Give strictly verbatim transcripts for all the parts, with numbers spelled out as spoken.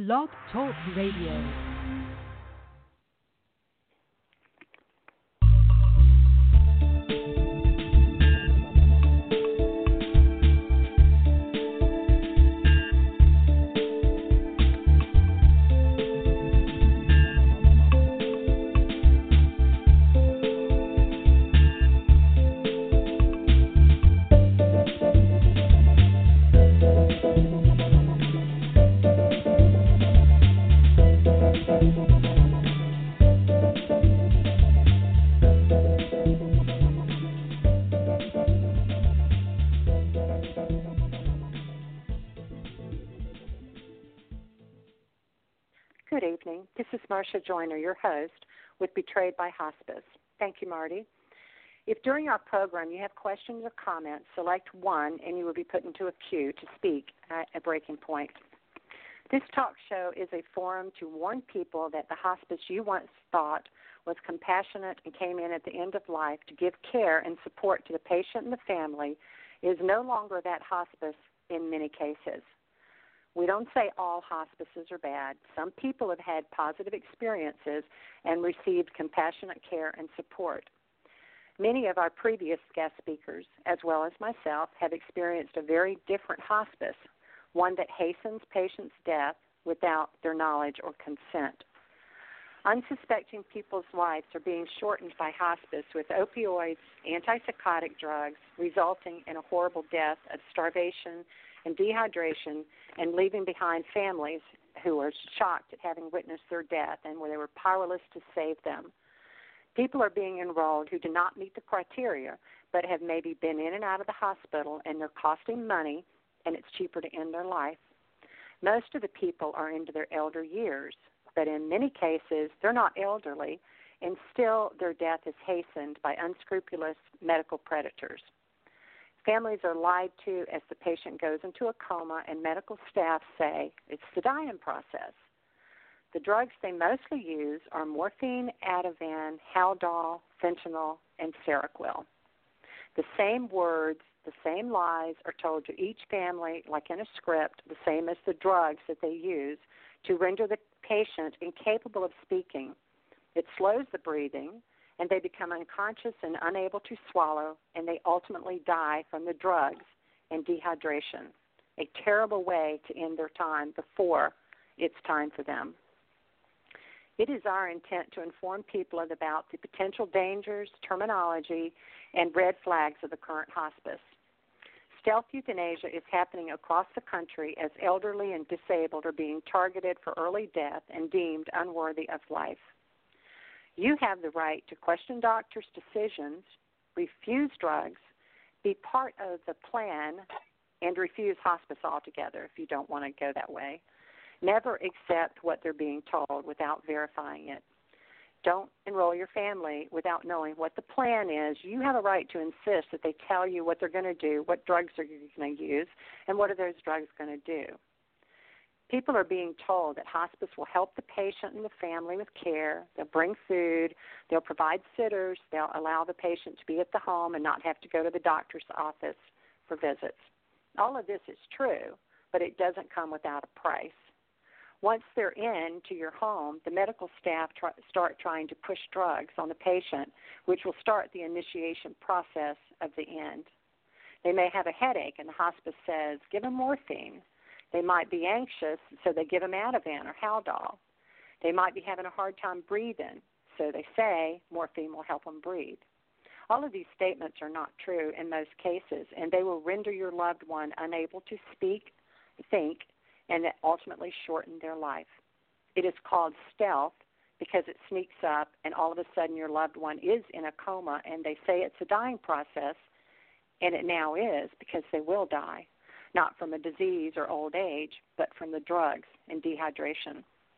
Blog Talk Radio. Good evening. This is Marcia Joyner, your host with Betrayed by Hospice. Thank you, Marty. If during our program you have questions or comments, select one and you will be put into a queue to speak at a breaking point. This talk show is a forum to warn people that the hospice you once thought was compassionate and came in at the end of life to give care and support to the patient and the family is no longer that hospice in many cases. We don't say all hospices are bad. Some people have had positive experiences and received compassionate care and support. Many of our previous guest speakers, as well as myself, have experienced a very different hospice, one that hastens patients' death without their knowledge or consent. Unsuspecting people's lives are being shortened by hospice with opioids, antipsychotic drugs, resulting in a horrible death of starvation and dehydration, and leaving behind families who are shocked at having witnessed their death and where they were powerless to save them. People are being enrolled who do not meet the criteria, but have maybe been in and out of the hospital, and they're costing money, and it's cheaper to end their life. Most of the people are into their elder years, but in many cases they're not elderly, and still their death is hastened by unscrupulous medical predators. Families are lied to as the patient goes into a coma, and medical staff say it's the dying process. The drugs they mostly use are morphine, Ativan, Haldol, fentanyl, and Seroquel. The same words, the same lies are told to each family like in a script, the same as the drugs that they use to render the patient incapable of speaking. It slows the breathing, and they become unconscious and unable to swallow, and they ultimately die from the drugs and dehydration, a terrible way to end their time before it's time for them. It is our intent to inform people about the potential dangers, terminology, and red flags of the current hospice. Stealth euthanasia is happening across the country as elderly and disabled are being targeted for early death and deemed unworthy of life. You have the right to question doctors' decisions, refuse drugs, be part of the plan, and refuse hospice altogether if you don't want to go that way. Never accept what they're being told without verifying it. Don't enroll your family without knowing what the plan is. You have a right to insist that they tell you what they're going to do, what drugs are you going to use, and what are those drugs going to do. People are being told that hospice will help the patient and the family with care. They'll bring food. They'll provide sitters. They'll allow the patient to be at the home and not have to go to the doctor's office for visits. All of this is true, but it doesn't come without a price. Once they're in to your home, the medical staff try, start trying to push drugs on the patient, which will start the initiation process of the end. They may have a headache, and the hospice says, give them morphine. They might be anxious, so they give them Ativan or Haldol. They might be having a hard time breathing, so they say morphine will help them breathe. All of these statements are not true in most cases, and they will render your loved one unable to speak, think, and ultimately shorten their life. It is called stealth because it sneaks up, and all of a sudden your loved one is in a coma, and they say it's a dying process, and it now is because they will die. Not from a disease or old age, but from the drugs and dehydration.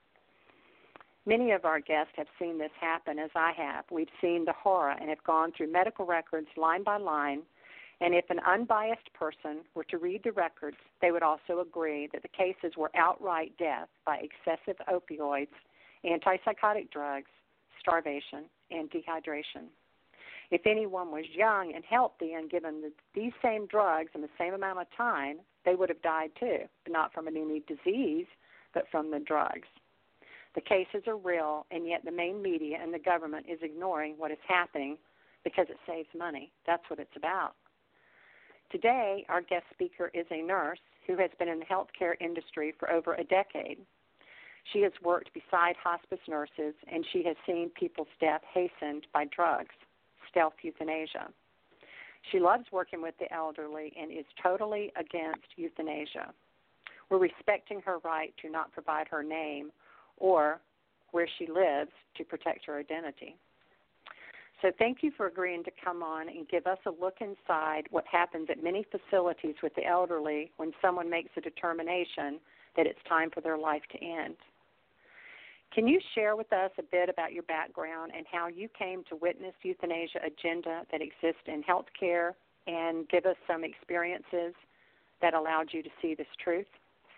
Many of our guests have seen this happen, as I have. We've seen the horror and have gone through medical records line by line, and if an unbiased person were to read the records, they would also agree that the cases were outright death by excessive opioids, antipsychotic drugs, starvation, and dehydration. If anyone was young and healthy and given the, these same drugs in the same amount of time, they would have died too, but not from any disease, but from the drugs. The cases are real, and yet the main media and the government is ignoring what is happening because it saves money. That's what it's about. Today, our guest speaker is a nurse who has been in the healthcare industry for over a decade. She has worked beside hospice nurses, and she has seen people's death hastened by drugs, stealth euthanasia. She loves working with the elderly and is totally against euthanasia. We're respecting her right to not provide her name or where she lives to protect her identity. So thank you for agreeing to come on and give us a look inside what happens at many facilities with the elderly when someone makes a determination that it's time for their life to end. Can you share with us a bit about your background and how you came to witness the euthanasia agenda that exists in healthcare, and give us some experiences that allowed you to see this truth?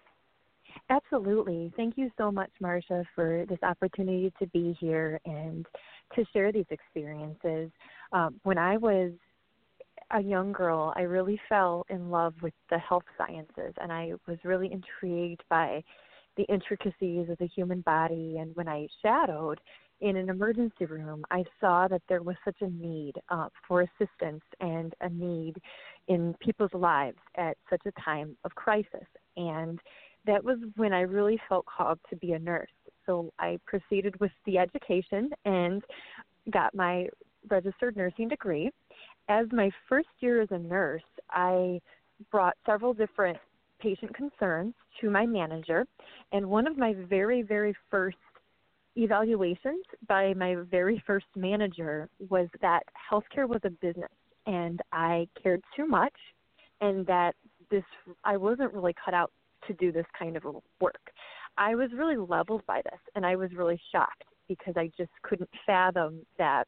Absolutely. Thank you so much, Marcia, for this opportunity to be here and to share these experiences. Um, when I was a young girl, I really fell in love with the health sciences, and I was really intrigued by the intricacies of the human body. And when I shadowed in an emergency room, I saw that there was such a need uh, for assistance and a need in people's lives at such a time of crisis. And that was when I really felt called to be a nurse. So I proceeded with the education and got my registered nursing degree. As my first year as a nurse, I brought several different patient concerns to my manager, and one of my very, very first evaluations by my very first manager was that healthcare was a business, and I cared too much, and that this I wasn't really cut out to do this kind of work. I was really leveled by this, and I was really shocked because I just couldn't fathom that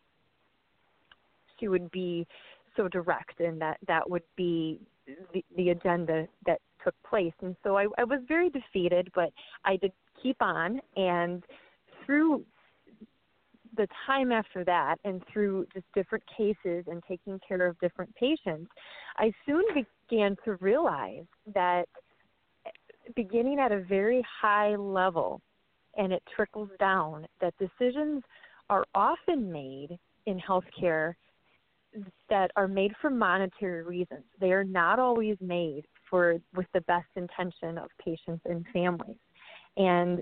she would be so direct, and that that would be the, the agenda that took place. And so I, I was very defeated, but I did keep on, and through the time after that and through just different cases and taking care of different patients, I soon began to realize that beginning at a very high level, and it trickles down, that decisions are often made in healthcare that are made for monetary reasons. They are not always made for with the best intention of patients and families. And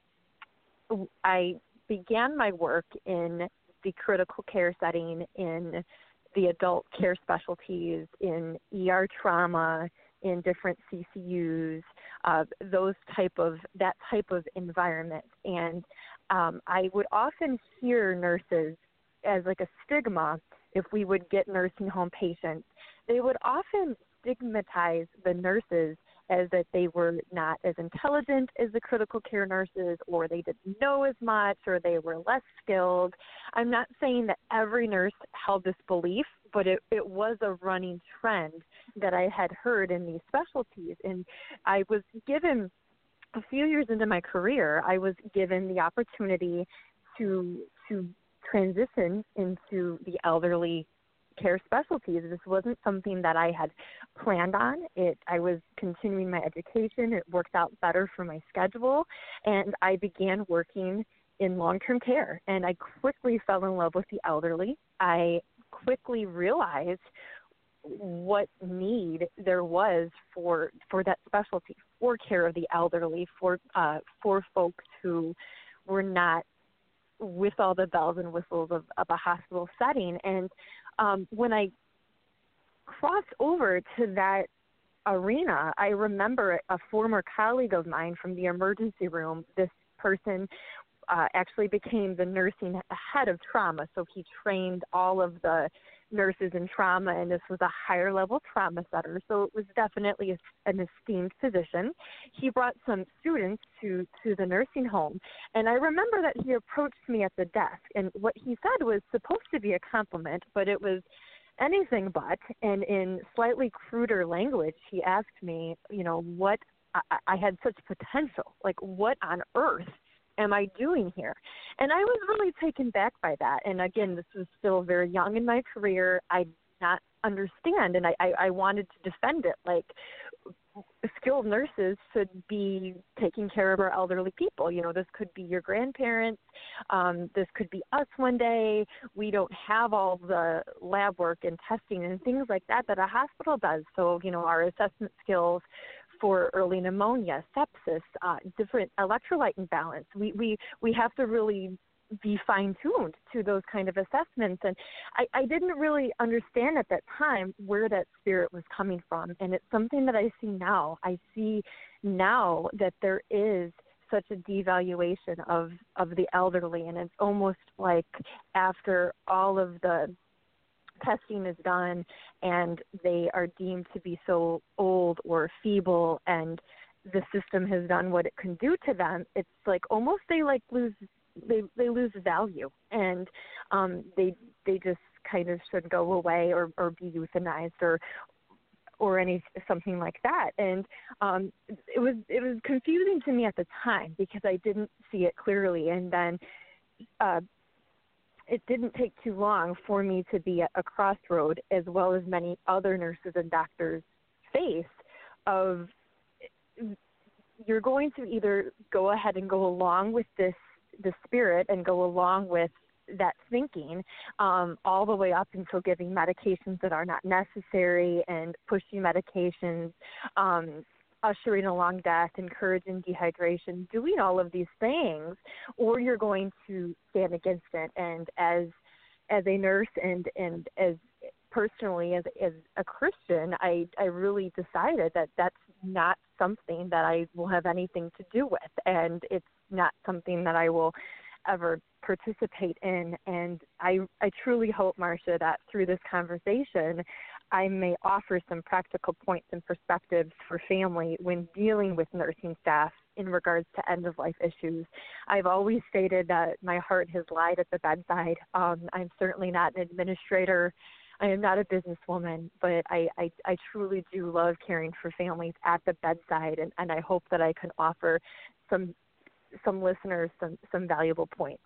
I began my work in the critical care setting, in the adult care specialties, in E R trauma, in different C C Us, uh, those type of that type of environment. And um, I would often hear nurses as like a stigma. If we would get nursing home patients, they would often stigmatize the nurses as that they were not as intelligent as the critical care nurses, or they didn't know as much, or they were less skilled. I'm not saying that every nurse held this belief, but it, it was a running trend that I had heard in these specialties. And I was given, a few years into my career, I was given the opportunity to to transition into the elderly care specialties. This wasn't something that I had planned on. It, I was continuing my education. It worked out better for my schedule, and I began working in long-term care. And I quickly fell in love with the elderly. I quickly realized what need there was for for that specialty, for care of the elderly, for uh, for folks who were not with all the bells and whistles of, of a hospital setting. And um, when I crossed over to that arena, I remember a former colleague of mine from the emergency room. This person uh, actually became the nursing head of trauma, so he trained all of the nurses in trauma, and this was a higher level trauma center, so it was definitely a, an esteemed position. He brought some students to, to the nursing home, and I remember that he approached me at the desk, and what he said was supposed to be a compliment, but it was anything but, and in slightly cruder language, he asked me, you know, what I, I had such potential, like what on earth am I doing here? And I was really taken back by that. And again, this was still very young in my career. I did not understand, and I, I, I wanted to defend it. Like, skilled nurses should be taking care of our elderly people. You know, this could be your grandparents. Um, this could be us one day. We don't have all the lab work and testing and things like that that a hospital does. So, you know, our assessment skills for early pneumonia, sepsis, uh, different electrolyte imbalance. We, we, we have to really be fine-tuned to those kind of assessments. And I, I didn't really understand at that time where that spirit was coming from. And it's something that I see now. I see now that there is such a devaluation of, of the elderly. And it's almost like after all of the testing is done and they are deemed to be so old or feeble and the system has done what it can do to them, it's like almost they like lose they they lose value and um they they just kind of should go away or, or be euthanized or or any something like that. And um it was it was confusing to me at the time because I didn't see it clearly. And then uh it didn't take too long for me to be at a crossroad, as well as many other nurses and doctors face, of you're going to either go ahead and go along with this the spirit and go along with that thinking um, all the way up until giving medications that are not necessary and pushing medications, um, ushering along death, encouraging dehydration, doing all of these things, or you're going to stand against it. And as as a nurse and, and as personally as, as a Christian, I, I really decided that that's not something that I will have anything to do with, and it's not something that I will ever participate in. And I, I truly hope, Marcia, that through this conversation, I may offer some practical points and perspectives for family when dealing with nursing staff in regards to end-of-life issues. I've always stated that my heart has lied at the bedside. Um, I'm certainly not an administrator. I am not a businesswoman, but I, I, I truly do love caring for families at the bedside, and, and I hope that I can offer some some listeners some, some valuable points.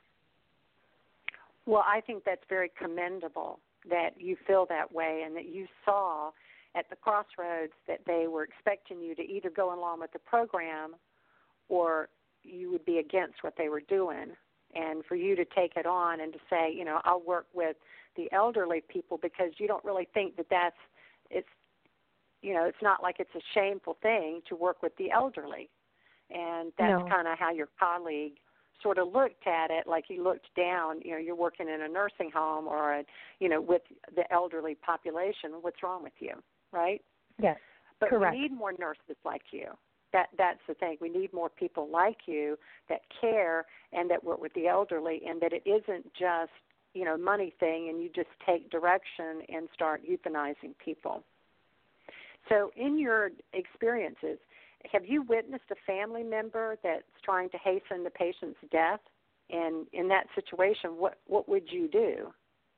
Well, I think that's very commendable that you feel that way and that you saw at the crossroads that they were expecting you to either go along with the program or you would be against what they were doing. And for you to take it on and to say, you know, I'll work with the elderly people because you don't really think that that's, it's, you know, it's not like it's a shameful thing to work with the elderly. And that's No. kind of how your colleague sort of looked at it, like he looked down, you know, you're working in a nursing home or, a, you know, with the elderly population. What's wrong with you, right? Yes, but correct. We need more nurses like you. That That's the thing. We need more people like you that care and that work with the elderly, and that it isn't just, you know, money thing and you just take direction and start euthanizing people. So in your experiences, have you witnessed a family member that's trying to hasten the patient's death? And in that situation, what, what would you do?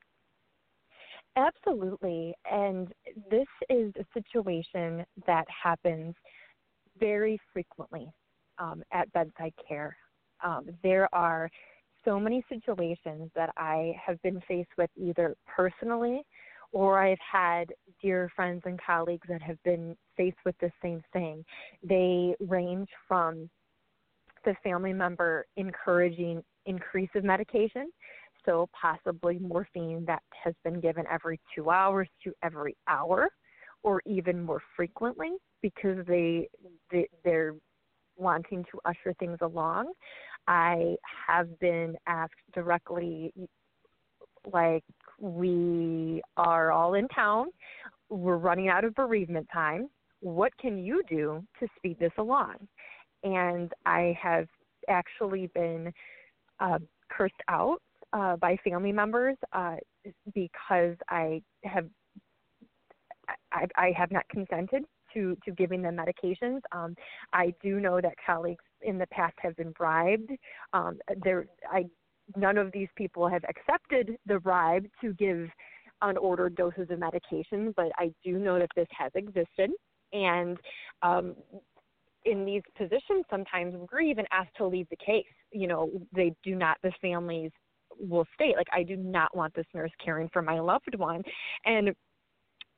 Absolutely. And this is a situation that happens very frequently um, at bedside care. Um, there are so many situations that I have been faced with either personally or I've had dear friends and colleagues that have been faced with the same thing. They range from the family member encouraging increase of medication, so possibly morphine that has been given every two hours to every hour, or even more frequently because they, they they're wanting to usher things along. I have been asked directly, like, we are all in town, we're running out of bereavement time, what can you do to speed this along? And I have actually been uh, cursed out uh, by family members uh, because I have I, I have not consented to, to giving them medications. Um, I do know that colleagues in the past have been bribed. Um, there, I None of these people have accepted the bribe to give unordered doses of medication, but I do know that this has existed. And um, in these positions, sometimes we're even asked to leave the case. You know, they do not, the families will state, like, I do not want this nurse caring for my loved one. And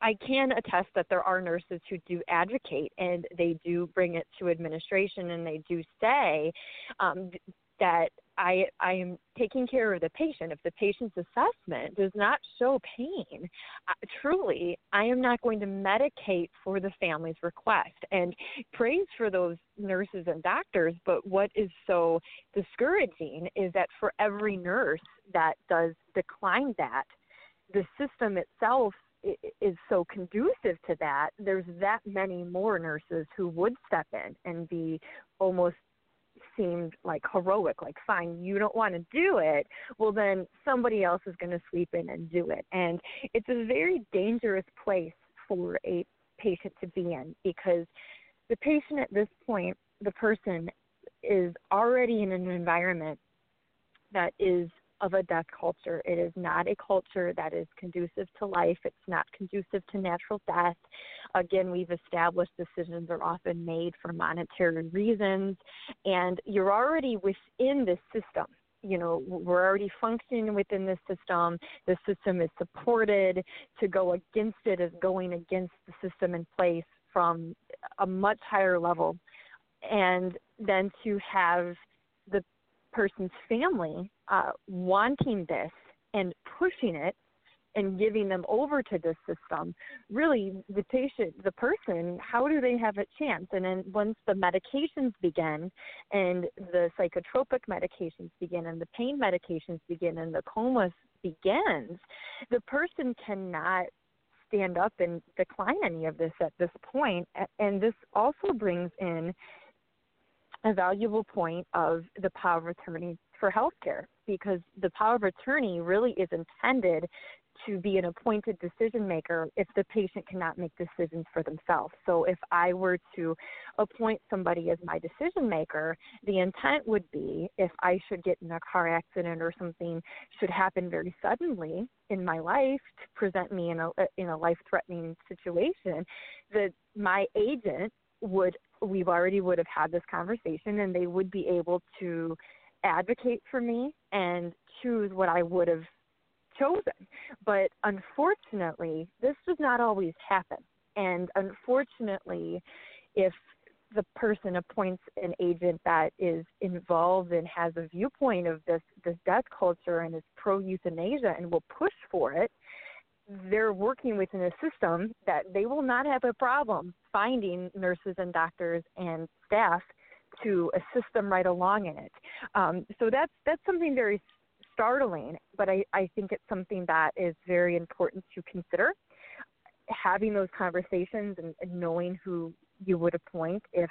I can attest that there are nurses who do advocate, and they do bring it to administration, and they do say um, that I, I am taking care of the patient. If the patient's assessment does not show pain, uh, truly, I am not going to medicate for the family's request. And praise for those nurses and doctors, but what is so discouraging is that for every nurse that does decline that, the system itself is so conducive to that, there's that many more nurses who would step in and be almost seemed like heroic, like, fine, you don't want to do it, well, then somebody else is going to sweep in and do it. And it's a very dangerous place for a patient to be in, because the patient at this point, the person, is already in an environment that is of a death culture. It is not a culture that is conducive to life. It's not conducive to natural death. Again, we've established decisions are often made for monetary reasons, and you're already within this system. You know, we're already functioning within this system. The system is supported. To go against it is going against the system in place from a much higher level. And then to have the person's family uh, wanting this and pushing it and giving them over to this system, really the patient, the person, how do they have a chance? And then once the medications begin and the psychotropic medications begin and the pain medications begin and the coma begins, the person cannot stand up and decline any of this at this point. And this also brings in a valuable point of the power of attorney for healthcare, because the power of attorney really is intended to be an appointed decision maker if the patient cannot make decisions for themselves. So if I were to appoint somebody as my decision maker, the intent would be, if I should get in a car accident or something should happen very suddenly in my life to present me in a in a life-threatening situation, that my agent would, we've already would have had this conversation, and they would be able to advocate for me and choose what I would have chosen. But unfortunately, this does not always happen. And unfortunately, if the person appoints an agent that is involved and has a viewpoint of this, this death culture and is pro-euthanasia and will push for it, they're working within a system that they will not have a problem finding nurses and doctors and staff to assist them right along in it. Um, so that's that's something very startling, but I, I think it's something that is very important to consider. Having those conversations and, and knowing who you would appoint if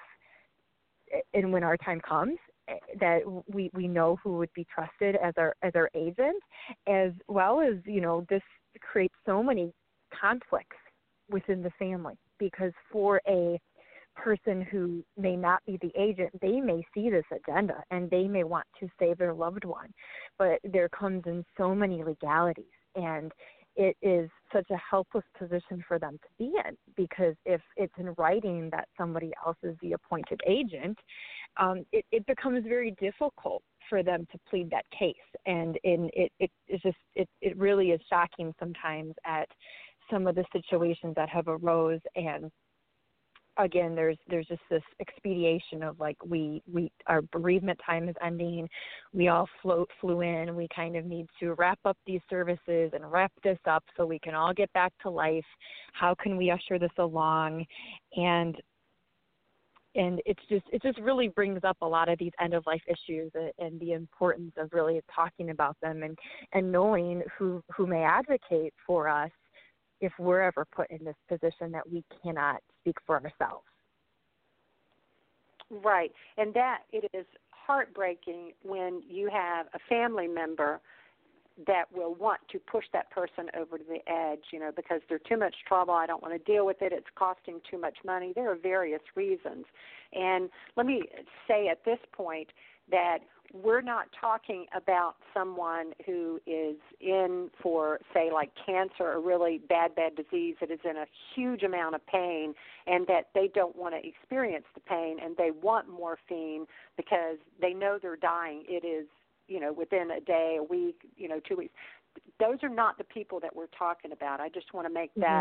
and when our time comes, that we, we know who would be trusted as our as our agent, as well as, you know, this creates so many conflicts within the family, because for a person who may not be the agent, they may see this agenda and they may want to save their loved one, but there comes in so many legalities, and it is such a helpless position for them to be in, because if it's in writing that somebody else is the appointed agent, um, it, it becomes very difficult for them to plead that case. And in, it, it is just, it, it really is shocking sometimes at some of the situations that have arose. And again, there's there's just this expediation of like, we, we our bereavement time is ending. We all float flew in. We kind of need to wrap up these services and wrap this up so we can all get back to life. How can we usher this along? And and it's just it just really brings up a lot of these end of life issues and the importance of really talking about them and, and knowing who who may advocate for us if we're ever put in this position that we cannot speak for ourselves. Right. And that it is heartbreaking when you have a family member that will want to push that person over to the edge, you know, because they're too much trouble. I don't want to deal with it. It's costing too much money. There are various reasons. And let me say at this point that we're not talking about someone who is in for, say, like cancer, a really bad, bad disease that is in a huge amount of pain, and that they don't want to experience the pain and they want morphine because they know they're dying. It is, you know, within a day, a week, you know, two weeks. Those are not the people that we're talking about. I just want to make that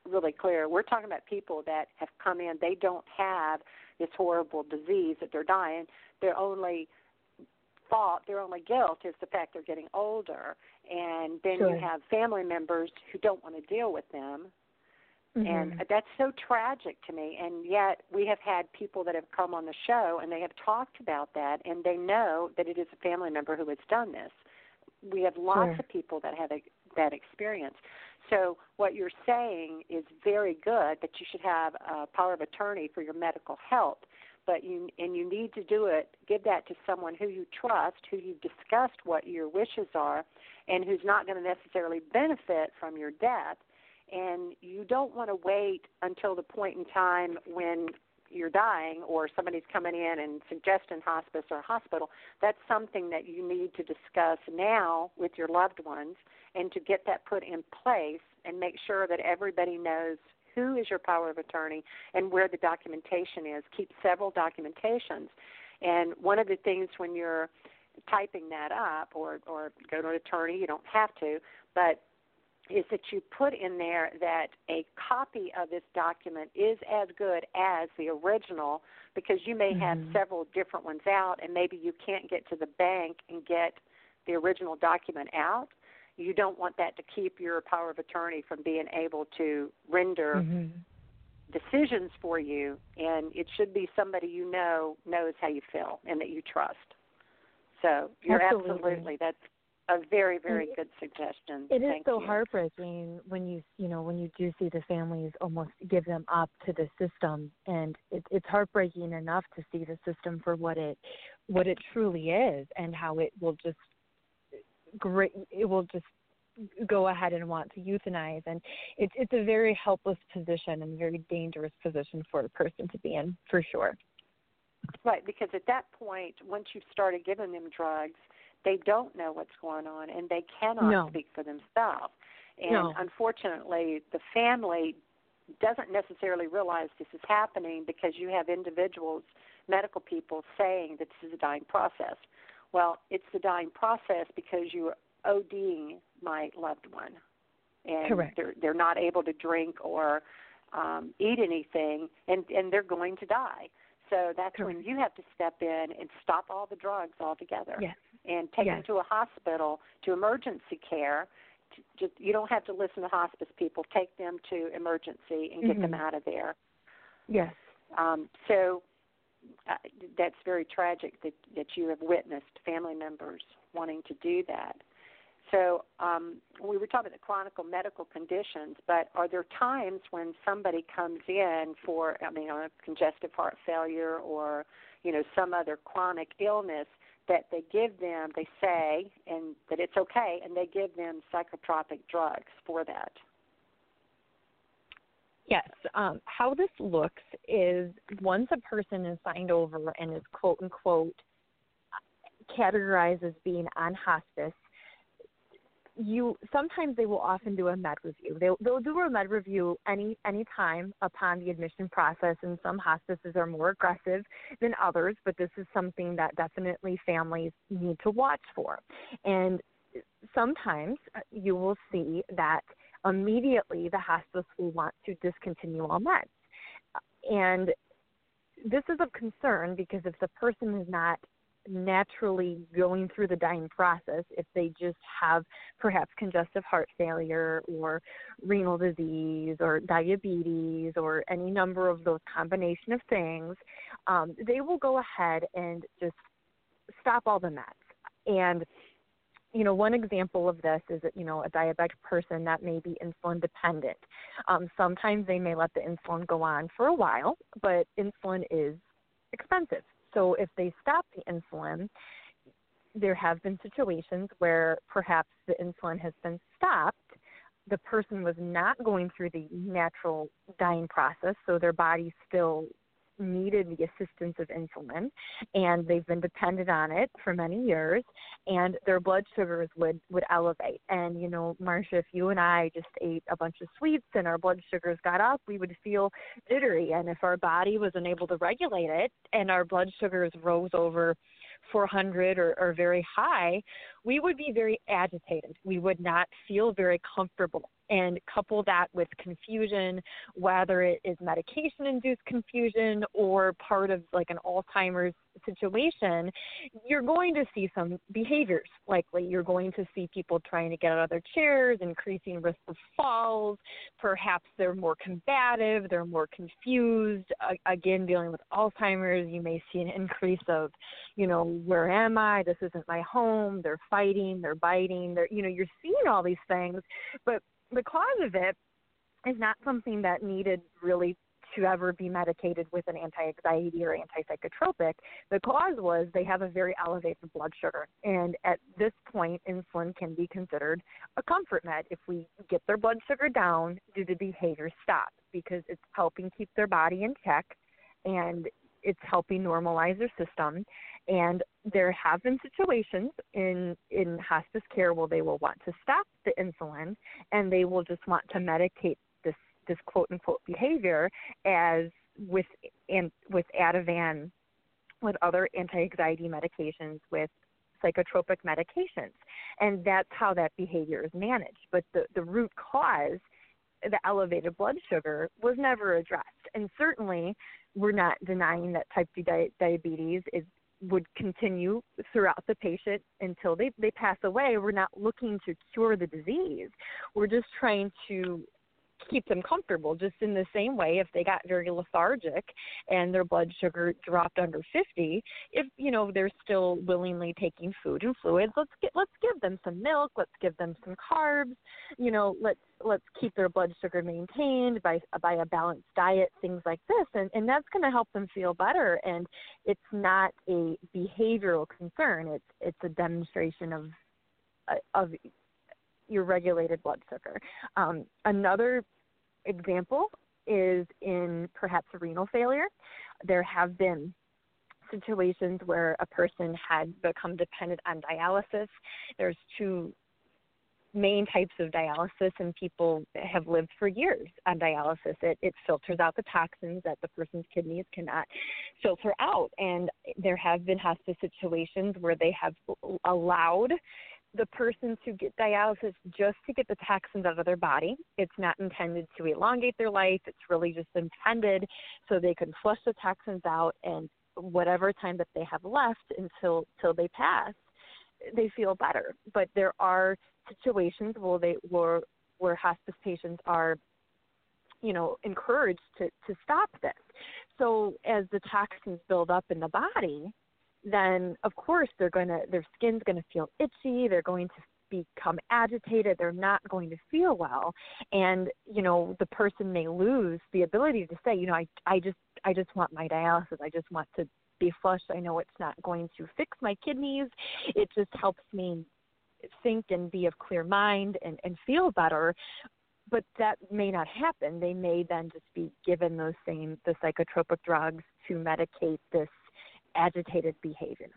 really clear. We're talking about people that have come in. They don't have this horrible disease that they're dying. Their only fault, their only guilt is the fact they're getting older. And then sure. you have family members who don't want to deal with them. Mm-hmm. And that's so tragic to me. And yet we have had people that have come on the show and they have talked about that, and they know that it is a family member who has done this. We have lots sure. of people that have a, that experience. So what you're saying is very good, that you should have a power of attorney for your medical health, but you and you need to do it, give that to someone who you trust, who you've discussed what your wishes are, and who's not going to necessarily benefit from your death. And you don't want to wait until the point in time when you're dying or somebody's coming in and suggesting hospice or hospital. That's something that you need to discuss now with your loved ones, and to get that put in place and make sure that everybody knows who is your power of attorney and where the documentation is. Keep several documentations. And one of the things when you're typing that up, or, or go to an attorney, you don't have to, but is that you put in there that a copy of this document is as good as the original, because you may mm-hmm. have several different ones out, and maybe you can't get to the bank and get the original document out. You don't want that to keep your power of attorney from being able to render mm-hmm. decisions for you, and it should be somebody you know knows how you feel and that you trust. So you're absolutely, absolutely that's a very, very good suggestion. It is Thank so you. heartbreaking when you, you know, when you do see the families almost give them up to the system, and it, it's heartbreaking enough to see the system for what it, what it truly is, and how it will just, great, it will just go ahead and want to euthanize, and it's it's a very helpless position and very dangerous position for a person to be in, for sure. Right, because at that point, once you've started giving them drugs, they don't know what's going on, and they cannot no. speak for themselves. And no. unfortunately, the family doesn't necessarily realize this is happening, because you have individuals, medical people, saying that this is a dying process. Well, it's the dying process because you are ODing my loved one, and Correct. they're they're not able to drink or um, eat anything, and, and they're going to die. So that's Correct. when you have to step in and stop all the drugs altogether, yes. and take yes. them to a hospital, to emergency care. To, just, you don't have to listen to hospice people. Take them to emergency and get mm-hmm. them out of there. Yes. Um, so uh, that's very tragic that, that you have witnessed family members wanting to do that. So um, we were talking about the chronic medical conditions, but are there times when somebody comes in for, I mean, a congestive heart failure or, you know, some other chronic illness, that they give them, they say, and that it's okay, and they give them psychotropic drugs for that? Yes. Um, how this looks is once a person is signed over and is quote-unquote categorized as being on hospice, You sometimes they will often do a med review. They'll, they'll do a med review any any time upon the admission process, and some hospices are more aggressive than others, but this is something that definitely families need to watch for. And sometimes you will see that immediately the hospice will want to discontinue all meds. And this is of concern because if the person is not naturally going through the dying process, if they just have perhaps congestive heart failure or renal disease or diabetes or any number of those combination of things, um, they will go ahead and just stop all the meds. And, you know, one example of this is that, you know, a diabetic person that may be insulin dependent. Um, sometimes they may let the insulin go on for a while, but insulin is expensive. So if they stop the insulin, there have been situations where perhaps the insulin has been stopped. The person was not going through the natural dying process, so their body still needed the assistance of insulin, and they've been dependent on it for many years, and their blood sugars would, would elevate. And, you know, Marcia, if you and I just ate a bunch of sweets and our blood sugars got up, we would feel jittery. And if our body was unable to regulate it and our blood sugars rose over four hundred or, or very high, we would be very agitated. We would not feel very comfortable. And couple that with confusion, whether it is medication-induced confusion or part of like an Alzheimer's situation, you're going to see some behaviors likely. You're going to see people trying to get out of their chairs, increasing risk of falls. Perhaps they're more combative, they're more confused. Uh, again, dealing with Alzheimer's, you may see an increase of, you know, where am I? This isn't my home. They're fighting, they're biting. They're, you know, you're seeing all these things, but the cause of it is not something that needed really to ever be medicated with an anti-anxiety or antipsychotropic. The cause was they have a very elevated blood sugar. And at this point, insulin can be considered a comfort med. If we get their blood sugar down, do the behavior stop? Because it's helping keep their body in check and it's helping normalize their system. And there have been situations in, in hospice care where they will want to stop the insulin and they will just want to medicate this, this quote-unquote behavior as with, and, with Ativan, with other anti-anxiety medications, with psychotropic medications. And that's how that behavior is managed. But the, the root cause, the elevated blood sugar, was never addressed. And certainly we're not denying that type two di- diabetes is would continue throughout the patient until they, they pass away. We're not looking to cure the disease. We're just trying to keep them comfortable, just in the same way if they got very lethargic and their blood sugar dropped under fifty, if, you know, they're still willingly taking food and fluids, let's get, let's give them some milk, let's give them some carbs, you know, let's, let's keep their blood sugar maintained by, by a balanced diet, things like this. And, and that's going to help them feel better. And it's not a behavioral concern. It's, it's a demonstration of, of your regulated blood sugar. Um, another example is in perhaps renal failure. There have been situations where a person had become dependent on dialysis. There's two main types of dialysis, and people have lived for years on dialysis. It, it filters out the toxins that the person's kidneys cannot filter out. And there have been hospice situations where they have allowed the person to get dialysis just to get the toxins out of their body. It's not intended to elongate their life. It's really just intended so they can flush the toxins out, and whatever time that they have left until, until they pass, they feel better. But there are situations where they where, where hospice patients are, you know, encouraged to, to stop this. So as the toxins build up in the body, then of course they're going to, their skin's going to feel itchy. They're going to become agitated. They're not going to feel well. And, you know, the person may lose the ability to say, you know, I, I just, I just want my dialysis. I just want to be flushed. I know it's not going to fix my kidneys. It just helps me think and be of clear mind and, and feel better. But that may not happen. They may then just be given those same, the psychotropic drugs to medicate this agitated behavior.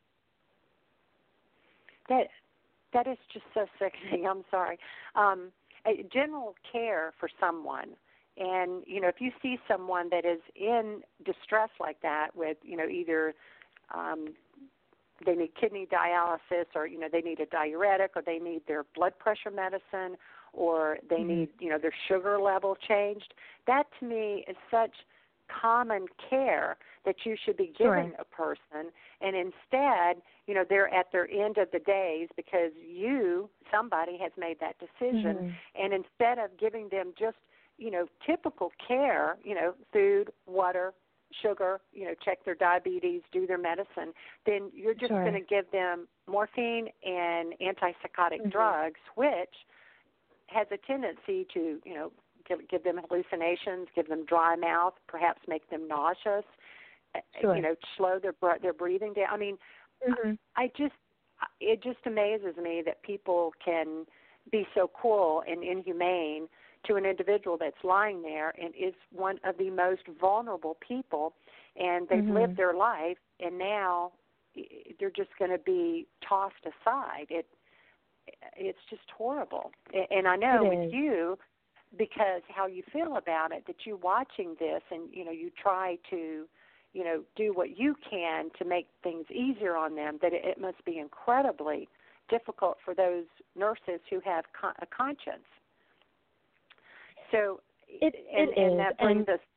That that is just so sickening. I'm sorry. Um, a general care for someone, and you know, if you see someone that is in distress like that, with you know either um, they need kidney dialysis, or you know they need a diuretic, or they need their blood pressure medicine, or they mm-hmm. need you know their sugar level changed. That to me is such common care that you should be giving sure. a person, and instead, you know, they're at their end of the days because you, somebody has made that decision, mm-hmm. and instead of giving them just, you know, typical care, you know, food, water, sugar, you know, check their diabetes, do their medicine, then you're just sure. going to give them morphine and antipsychotic mm-hmm. drugs, which has a tendency to, you know, Give, give them hallucinations, give them dry mouth, perhaps make them nauseous, sure. you know, slow their their breathing down. I mean, mm-hmm. I, I just, it just amazes me that people can be so cruel and inhumane to an individual that's lying there and is one of the most vulnerable people, and they've mm-hmm. lived their life, and now they're just going to be tossed aside. It, it's just horrible. And I know with you, because how you feel about it, that you're watching this and, you know, you try to, you know, do what you can to make things easier on them, that it, it must be incredibly difficult for those nurses who have con- a conscience. So, it, and, it and is. that brings and, us.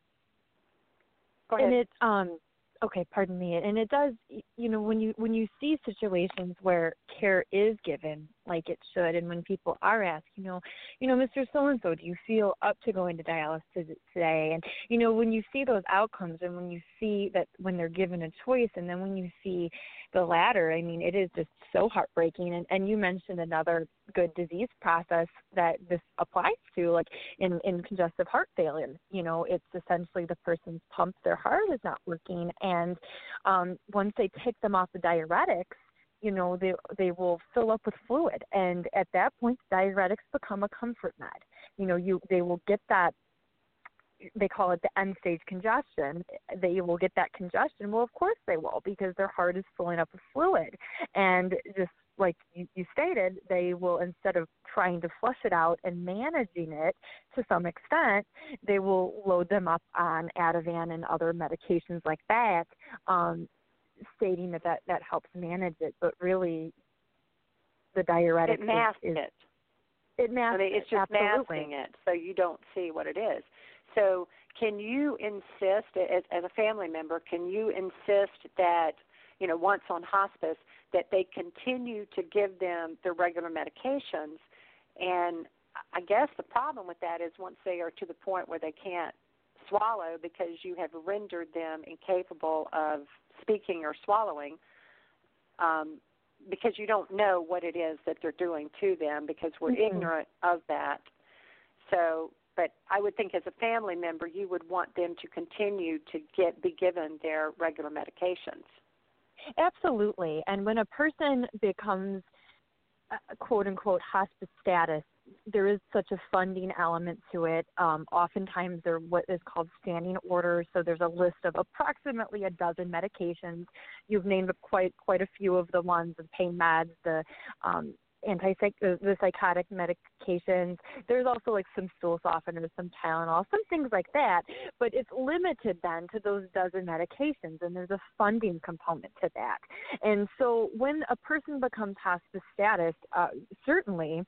Go ahead. And it, um, okay, pardon me. And it does, you know, when you when you see situations where care is given like it should, and when people are asked, you know, you know, Mister So-and-so, do you feel up to going to dialysis today? And, you know, when you see those outcomes and when you see that when they're given a choice and then when you see the latter, I mean, it is just so heartbreaking. And, and you mentioned another good disease process that this applies to, like in, in congestive heart failure. You know, it's essentially the person's pump, their heart is not working. And um, once they take them off the diuretics, you know, they they will fill up with fluid. And at that point, diuretics become a comfort med. You know, you they will get that, they call it the end-stage congestion. They will get that congestion. Well, of course they will, because their heart is filling up with fluid. And just like you, you stated, they will, instead of trying to flush it out and managing it to some extent, they will load them up on Ativan and other medications like that, um, stating that, that that helps manage it. But really, the diuretic it masks is, is it. It masks I mean, it's it, just absolutely. masking it, so you don't see what it is. So can you insist, as, as a family member, can you insist that, you know, once on hospice, that they continue to give them their regular medications? And I guess the problem with that is once they are to the point where they can't swallow because you have rendered them incapable of speaking or swallowing, um, because you don't know what it is that they're doing to them, because we're mm-hmm. ignorant of that. So, but I would think as a family member, you would want them to continue to get be given their regular medications. Absolutely. And when a person becomes, uh, quote unquote, hospice status, there is such a funding element to it. Um, oftentimes there are what is called standing orders. So there's a list of approximately a dozen medications. You've named quite quite a few of the ones, the pain meds, the um, anti the, the psychotic medications. There's also like some stool softeners, some Tylenol, some things like that. But it's limited then to those dozen medications, and there's a funding component to that. And so when a person becomes hospice status, uh, certainly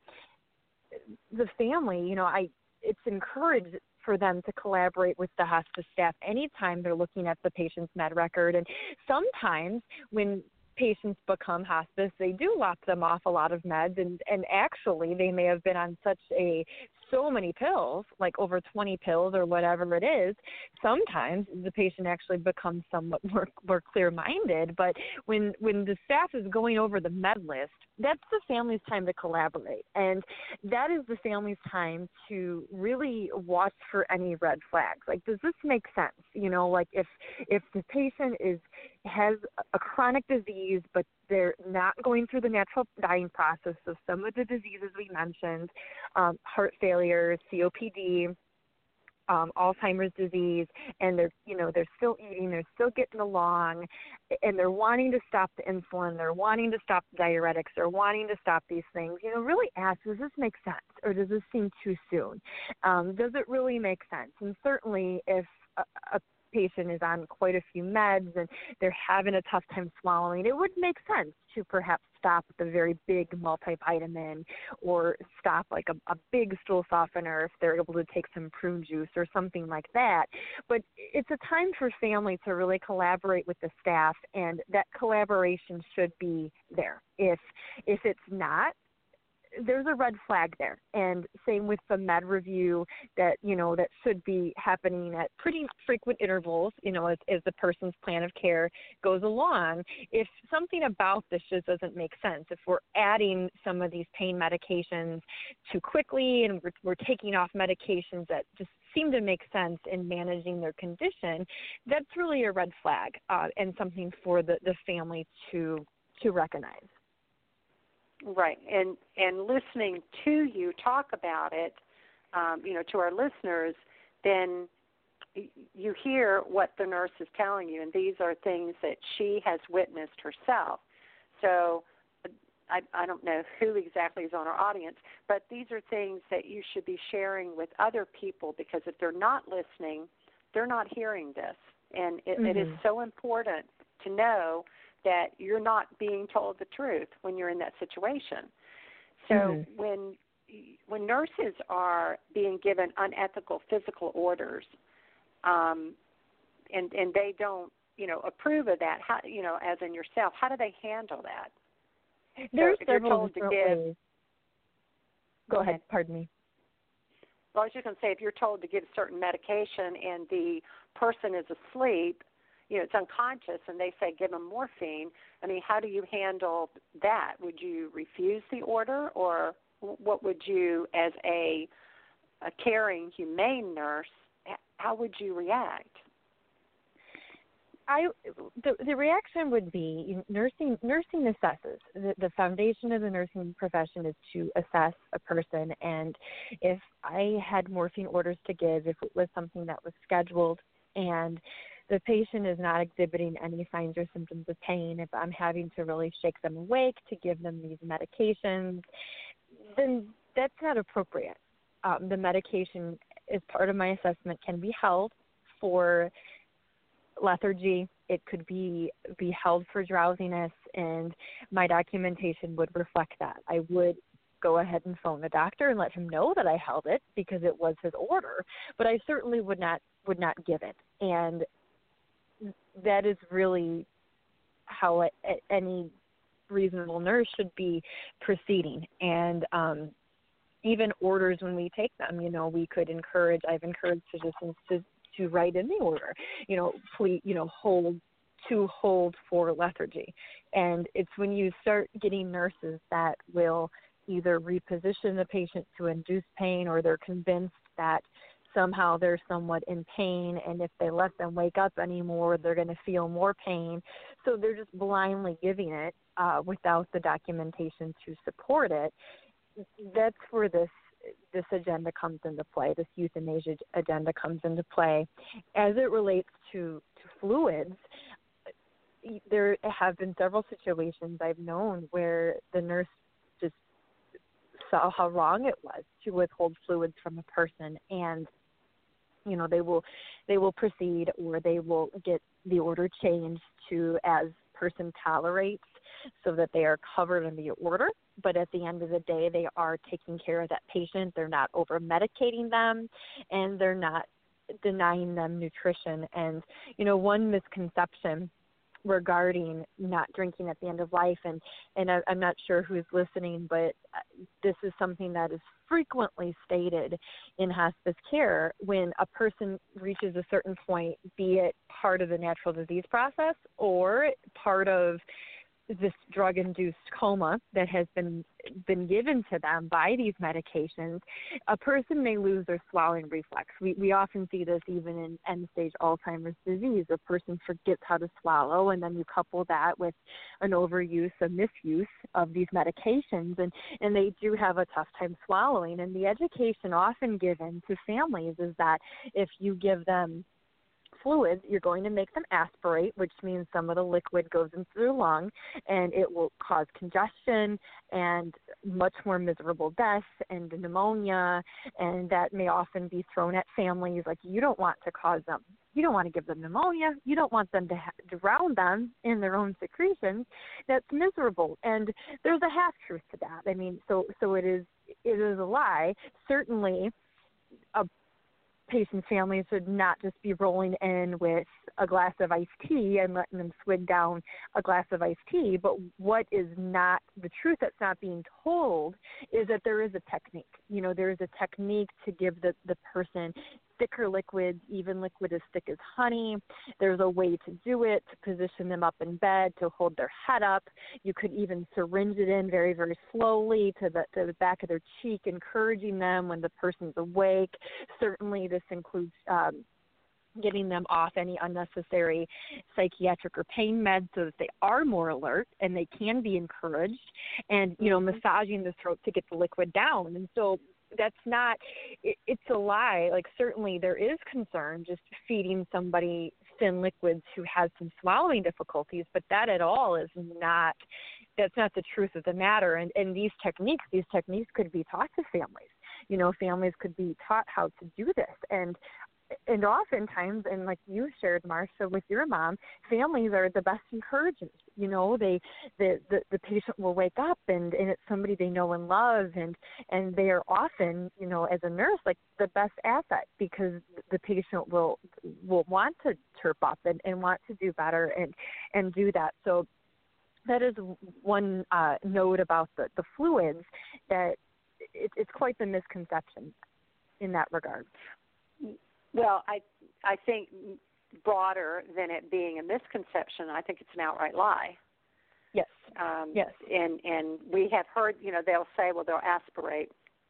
the family, you know, I it's encouraged for them to collaborate with the hospice staff anytime they're looking at the patient's med record. And sometimes when patients become hospice, they do lop them off a lot of meds, and, and actually they may have been on such a so many pills, like over twenty pills or whatever it is. Sometimes the patient actually becomes somewhat more, more clear-minded, but when when the staff is going over the med list, that's the family's time to collaborate, and that is the family's time to really watch for any red flags. Like, does this make sense? You know, like if if the patient is has a chronic disease, but they're not going through the natural dying process of some of the diseases we mentioned, um, heart failure, C O P D, um, Alzheimer's disease, and they're, you know, they're still eating, they're still getting along, and they're wanting to stop the insulin, they're wanting to stop the diuretics, they're wanting to stop these things, you know, really ask, does this make sense, or does this seem too soon? Um, does it really make sense? And certainly if a, a patient is on quite a few meds and they're having a tough time swallowing, it would make sense to perhaps stop with a very big multivitamin, or stop like a, a big stool softener if they're able to take some prune juice or something like that. But it's a time for family to really collaborate with the staff, and that collaboration should be there. If if it's not, there's a red flag there. And same with the med review that, you know, that should be happening at pretty frequent intervals, you know, as, as the person's plan of care goes along. If something about this just doesn't make sense, if we're adding some of these pain medications too quickly and we're, we're taking off medications that just seem to make sense in managing their condition, that's really a red flag, uh, and something for the, the family to to recognize. Right, and and listening to you talk about it, um, you know, to our listeners, then you hear what the nurse is telling you, and these are things that she has witnessed herself. So I, I don't know who exactly is on our audience, but these are things that you should be sharing with other people, because if they're not listening, they're not hearing this. And it, mm-hmm. it is so important to know that you're not being told the truth when you're in that situation. So mm-hmm. when when nurses are being given unethical physical orders, um, and and they don't, you know, approve of that, how, you know, as in yourself, how do they handle that? There's so if several you're told different to give, ways. Go, go ahead. ahead. Pardon me. Well, I was just going to say, if you're told to give certain medication and the person is asleep, you know, it's unconscious, and they say give them morphine, I mean, how do you handle that? Would you refuse the order, or what would you, as a, a caring, humane nurse, how would you react? I the the reaction would be nursing nursing assesses. The, the foundation of the nursing profession is to assess a person, and if I had morphine orders to give, if it was something that was scheduled and the patient is not exhibiting any signs or symptoms of pain, if I'm having to really shake them awake to give them these medications, then that's not appropriate. Um, the medication, as part of my assessment, can be held for lethargy. It could be be held for drowsiness, and my documentation would reflect that. I would go ahead and phone the doctor and let him know that I held it because it was his order, but I certainly would not would not give it. And that is really how it, any reasonable nurse should be proceeding. And um, even orders, when we take them, you know, we could encourage, I've encouraged physicians to to write in the order, you know, please, you know, hold, to hold for lethargy. And it's when you start getting nurses that will either reposition the patient to induce pain, or they're convinced that somehow they're somewhat in pain, and if they let them wake up anymore, they're going to feel more pain. So they're just blindly giving it uh, without the documentation to support it. That's where this this agenda comes into play, this euthanasia agenda comes into play. As it relates to, to fluids, there have been several situations I've known where the nurse just saw how wrong it was to withhold fluids from a person, and you know, they will they will proceed, or they will get the order changed to as person tolerates, so that they are covered in the order. But at the end of the day, they are taking care of that patient. They're not over-medicating them, and they're not denying them nutrition. And, you know, one misconception regarding not drinking at the end of life, and, and I, I'm not sure who's listening, but this is something that is frequently stated in hospice care. When a person reaches a certain point, be it part of the natural disease process or part of this drug-induced coma that has been been given to them by these medications, a person may lose their swallowing reflex. We we often see this even in end-stage Alzheimer's disease. A person forgets how to swallow, and then you couple that with an overuse, a misuse of these medications, and, and they do have a tough time swallowing. And the education often given to families is that if you give them fluids, you're going to make them aspirate, which means some of the liquid goes into their lung, and it will cause congestion and much more miserable deaths and pneumonia, and that may often be thrown at families like, you don't want to cause them, you don't want to give them pneumonia, you don't want them to ha- drown them in their own secretions. That's miserable, and there's a half-truth to that. I mean, so so it is it is a lie. Certainly, a patient's family should not just be rolling in with a glass of iced tea and letting them swig down a glass of iced tea. But what is not the truth that's not being told is that there is a technique. You know, there is a technique to give the, the person thicker liquids, even liquid as thick as honey. There's a way to do it, to position them up in bed, to hold their head up. You could even syringe it in very, very slowly to the, to the back of their cheek, encouraging them when the person's awake. Certainly this includes um, getting them off any unnecessary psychiatric or pain meds so that they are more alert and they can be encouraged, and, you know, massaging the throat to get the liquid down. And so that's not, it, it's a lie. Like, certainly there is concern just feeding somebody thin liquids who has some swallowing difficulties, but that at all is not, that's not the truth of the matter. And, and these techniques, these techniques could be taught to families. You know, families could be taught how to do this. And And oftentimes, and like you shared, Marsha, with your mom, families are the best encouragers. You know, they the, the, the patient will wake up and, and it's somebody they know and love, and, and they are often, you know, as a nurse, like the best asset, because the patient will will want to chirp up and, and want to do better and, and do that. So that is one uh, note about the, the fluids, that it, it's quite the misconception in that regard. Well, I I think broader than it being a misconception, I think it's an outright lie. Yes. Um, yes. And and we have heard, you know, they'll say, well, they'll aspirate,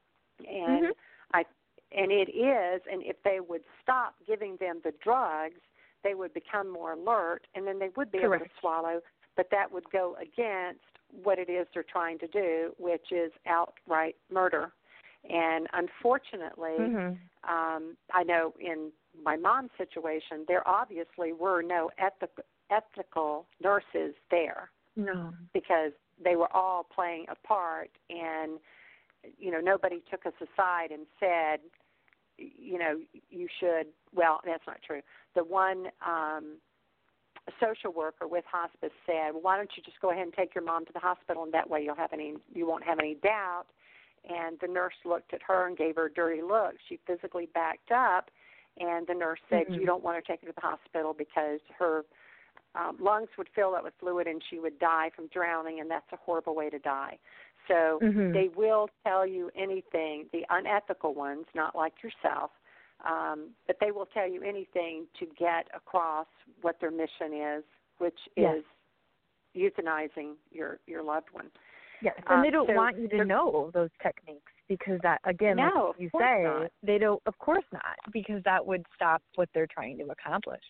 and mm-hmm. I and it is, and if they would stop giving them the drugs, they would become more alert, and then they would be Correct. able to swallow. But that would go against what it is they're trying to do, which is outright murder. And unfortunately, mm-hmm. um, I know in my mom's situation, there obviously were no ethic- ethical nurses there. No. Because they were all playing a part, and, you know, nobody took us aside and said, you know, you should, well, that's not true. The one um, social worker with hospice said, well, why don't you just go ahead and take your mom to the hospital, and that way you'll have any, you won't have any doubt. And the nurse looked at her and gave her a dirty look. She physically backed up, and the nurse said, mm-hmm. you don't want to take her to the hospital because her um, lungs would fill up with fluid and she would die from drowning, and that's a horrible way to die. So mm-hmm. they will tell you anything, the unethical ones, not like yourself, um, but they will tell you anything to get across what their mission is, which yes. is euthanizing your, your loved one. Yes, and um, they don't so want you to know those techniques, because that, again, no, like you of course say, not. they don't, of course not, because that would stop what they're trying to accomplish.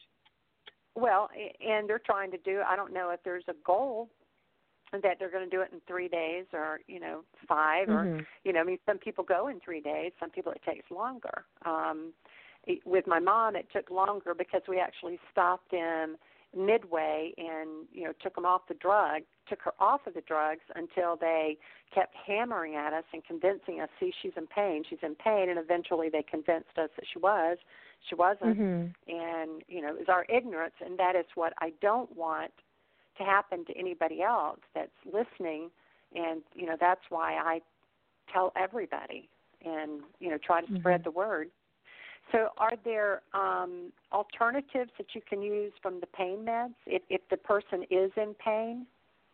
Well, and they're trying to do, I don't know if there's a goal that they're going to do it in three days or, you know, five mm-hmm. or, you know, I mean, some people go in three days. Some people it takes longer. Um, it, with my mom, it took longer because we actually stopped them midway and, you know, took them off the drug, took her off of the drugs until they kept hammering at us and convincing us, see, she's in pain, she's in pain, and eventually they convinced us that she was. She wasn't, mm-hmm. and, you know, it was our ignorance, and that is what I don't want to happen to anybody else that's listening, and, you know, that's why I tell everybody and, you know, try to mm-hmm. spread the word. So are there um, alternatives that you can use from the pain meds if, if the person is in pain?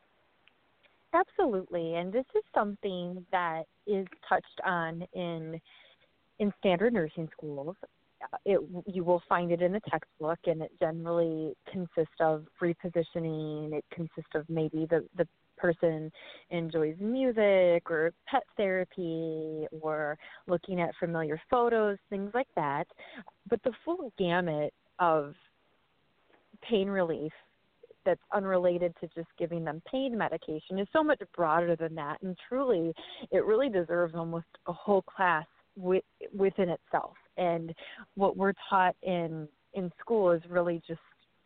Absolutely, and this is something that is touched on in in standard nursing schools. It, you will find it in the textbook, and it generally consists of repositioning. It consists of maybe the, the person enjoys music or pet therapy or looking at familiar photos, things like that. But the full gamut of pain relief that's unrelated to just giving them pain medication is so much broader than that, and truly it really deserves almost a whole class wi- within itself. And what we're taught in, in school is really just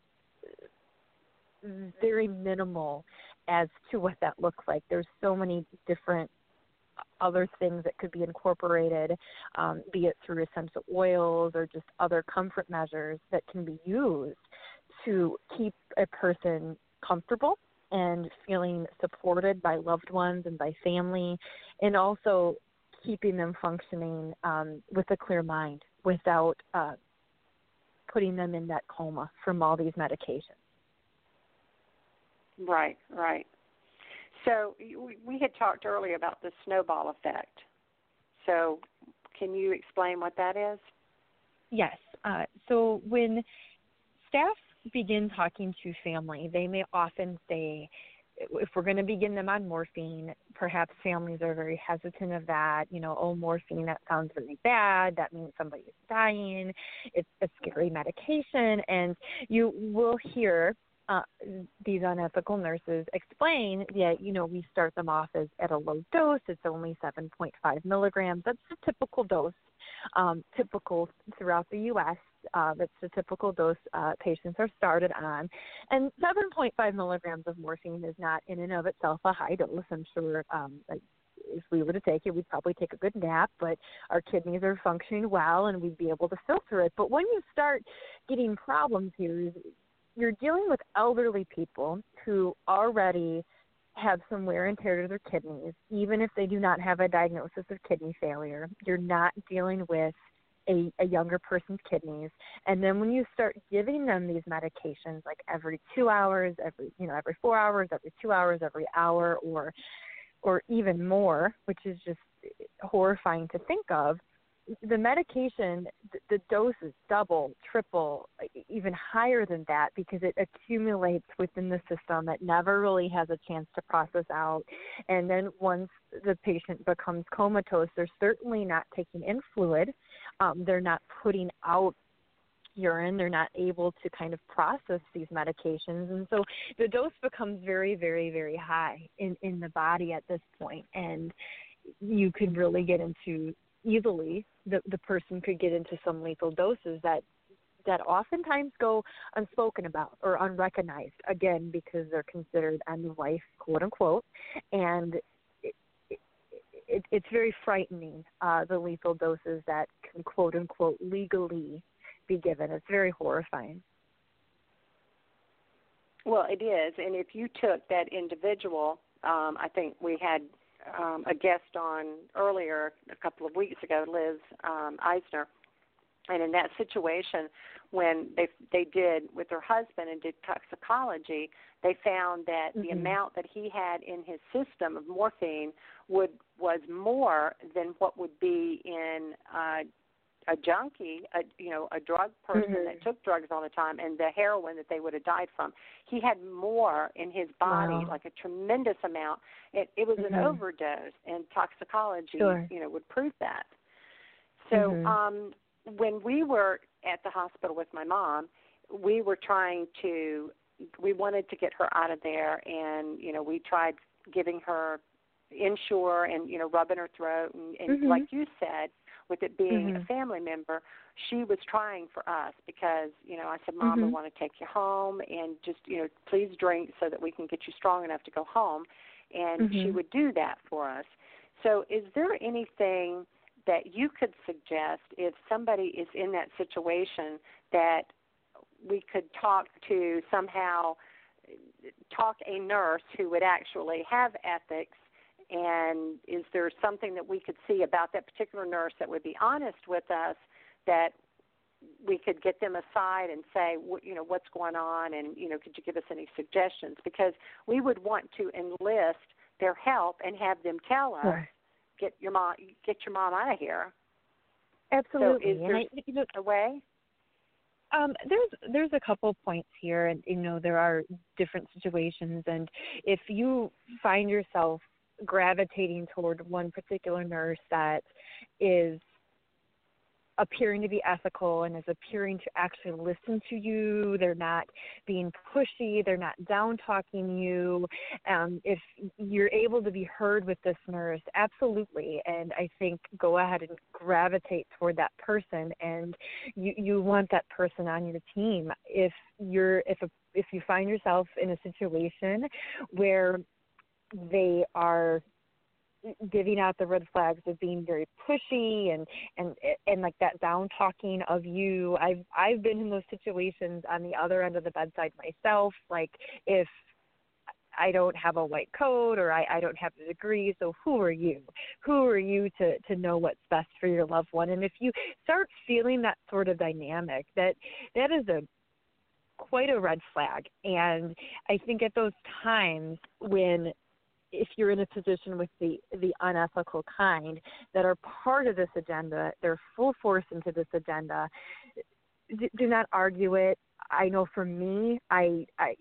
very minimal as to what that looks like. There's so many different other things that could be incorporated, um, be it through essential oils or just other comfort measures that can be used to keep a person comfortable and feeling supported by loved ones and by family, and also keeping them functioning um, with a clear mind without uh, putting them in that coma from all these medications. Right, right. So we had talked earlier about the snowball effect. So can you explain what that is? Yes. Uh, so when staff begin talking to family, they may often say, if we're going to begin them on morphine, perhaps families are very hesitant of that. You know, oh, morphine, that sounds really bad. That means somebody is dying. It's a scary medication. And you will hear uh, these unethical nurses explain that, you know, we start them off as at a low dose. It's only seven point five milligrams. That's the typical dose, um, typical throughout the U S Uh, that's the typical dose uh, patients are started on. And seven point five milligrams of morphine is not in and of itself a high dose. I'm sure um, if we were to take it, we'd probably take a good nap, but our kidneys are functioning well and we'd be able to filter it. But when you start getting problems here, you're dealing with elderly people who already have some wear and tear to their kidneys, even if they do not have a diagnosis of kidney failure. You're not dealing with a, a younger person's kidneys. And then when you start giving them these medications, like every two hours, every, you know, every four hours, every two hours, every hour, or, or even more, which is just horrifying to think of, the medication, the dose is double, triple, even higher than that, because it accumulates within the system. That never really has a chance to process out. And then once the patient becomes comatose, they're certainly not taking in fluid. Um, they're not putting out urine. They're not able to kind of process these medications. And so the dose becomes very, very, very high in, in the body at this point. And you could really get into easily, the, the person could get into some lethal doses that that oftentimes go unspoken about or unrecognized, again, because they're considered end of life, quote unquote. And it, it, it, it's very frightening, uh, the lethal doses that can, quote unquote, legally be given. It's very horrifying. Well, it is. And if you took that individual, um, I think we had Um, a guest on earlier a couple of weeks ago, Liz um, Eisner, and in that situation, when they they did with her husband and did toxicology, they found that mm-hmm. the amount that he had in his system of morphine would was more than what would be in uh, a junkie, a, you know, a drug person mm-hmm. that took drugs all the time, and the heroin that they would have died from. He had more in his body, wow. like a tremendous amount. It, it was mm-hmm. an overdose, and toxicology, sure. you know, would prove that. So mm-hmm. um, when we were at the hospital with my mom, we were trying to, we wanted to get her out of there, and, you know, we tried giving her Ensure and, you know, rubbing her throat, and, and mm-hmm. like you said, with it being mm-hmm. a family member, she was trying for us because, you know, I said, Mom, mm-hmm. I want to take you home and just, you know, please drink so that we can get you strong enough to go home. And mm-hmm. she would do that for us. So is there anything that you could suggest if somebody is in that situation that we could talk to somehow, talk a nurse who would actually have ethics? And is there something that we could see about that particular nurse that would be honest with us, that we could get them aside and say, you know, what's going on, and, you know, could you give us any suggestions? Because we would want to enlist their help and have them tell us, right. get your mom, get your mom out of here. Absolutely. So is there and I, you know, a way? Um, there's there's a couple points here, and you know there are different situations, and if you find yourself gravitating toward one particular nurse that is appearing to be ethical and is appearing to actually listen to you, they're not being pushy, they're not down-talking you, um, if you're able to be heard with this nurse, absolutely, and I think go ahead and gravitate toward that person, and you, you want that person on your team. If you're if a, if you find yourself in a situation where they are giving out the red flags of being very pushy and, and, and like that down talking of you. I've, I've been in those situations on the other end of the bedside myself. Like if I don't have a white coat or I, I don't have a degree, so who are you? Who are you to, to know what's best for your loved one? And if you start feeling that sort of dynamic, that that is a quite a red flag. And I think at those times when if you're in a position with the, the unethical kind that are part of this agenda, they're full force into this agenda, do, do not argue it. I know for me, I, I,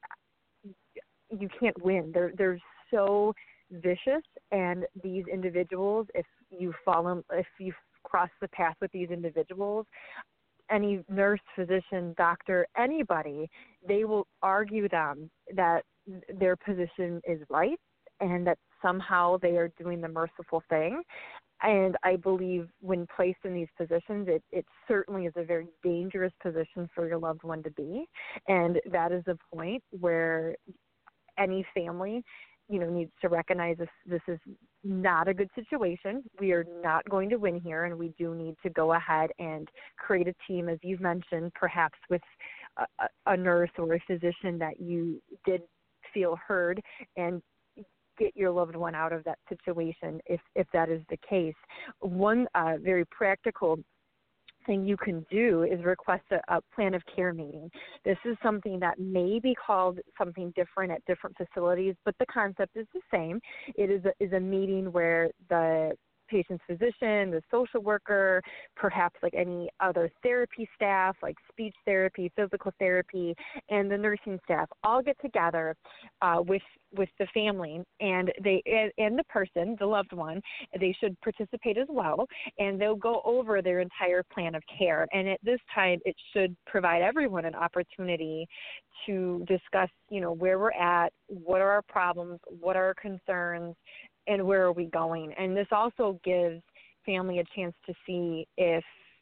you can't win. They're, they're so vicious, and these individuals, if you follow, if you cross the path with these individuals, any nurse, physician, doctor, anybody, they will argue them that their position is right, and that somehow they are doing the merciful thing. And I believe when placed in these positions, it, it certainly is a very dangerous position for your loved one to be. And that is a point where any family, you know, needs to recognize this, this is not a good situation. We are not going to win here, and we do need to go ahead and create a team, as you've mentioned, perhaps with a, a nurse or a physician that you did feel heard and get your loved one out of that situation if, if that is the case. One uh, very practical thing you can do is request a, a plan of care meeting. This is something that may be called something different at different facilities, but the concept is the same. It is a, is a meeting where the patient's physician, the social worker, perhaps like any other therapy staff, like speech therapy, physical therapy, and the nursing staff all get together uh, with with the family and they and, and the person, the loved one. They should participate as well, and they'll go over their entire plan of care. And at this time, it should provide everyone an opportunity to discuss, you know, where we're at, what are our problems, what are our concerns, and where are we going? And this also gives family a chance to see if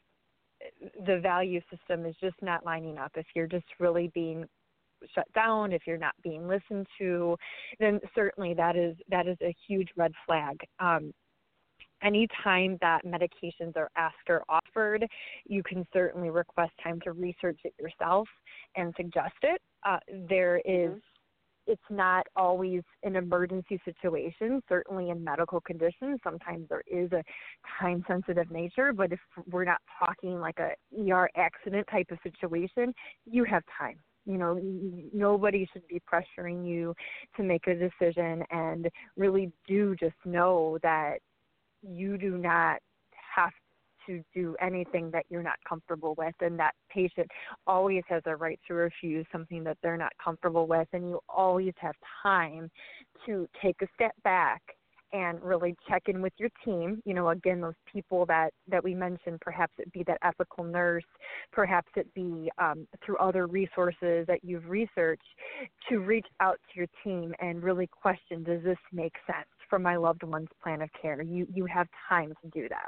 the value system is just not lining up. If you're just really being shut down, if you're not being listened to, then certainly that is that is a huge red flag. Um, anytime that medications are asked or offered, you can certainly request time to research it yourself and suggest it. Uh, there is mm-hmm. It's not always an emergency situation. Certainly in medical conditions, sometimes there is a time-sensitive nature, but if we're not talking like a E R accident type of situation, you have time. You know, nobody should be pressuring you to make a decision, and really do just know that you do not have to do anything that you're not comfortable with, and that patient always has a right to refuse something that they're not comfortable with, and you always have time to take a step back and really check in with your team. You know, again, those people that, that we mentioned, perhaps it be that ethical nurse, perhaps it be um, through other resources that you've researched, to reach out to your team and really question, does this make sense for my loved one's plan of care? You, you have time to do that.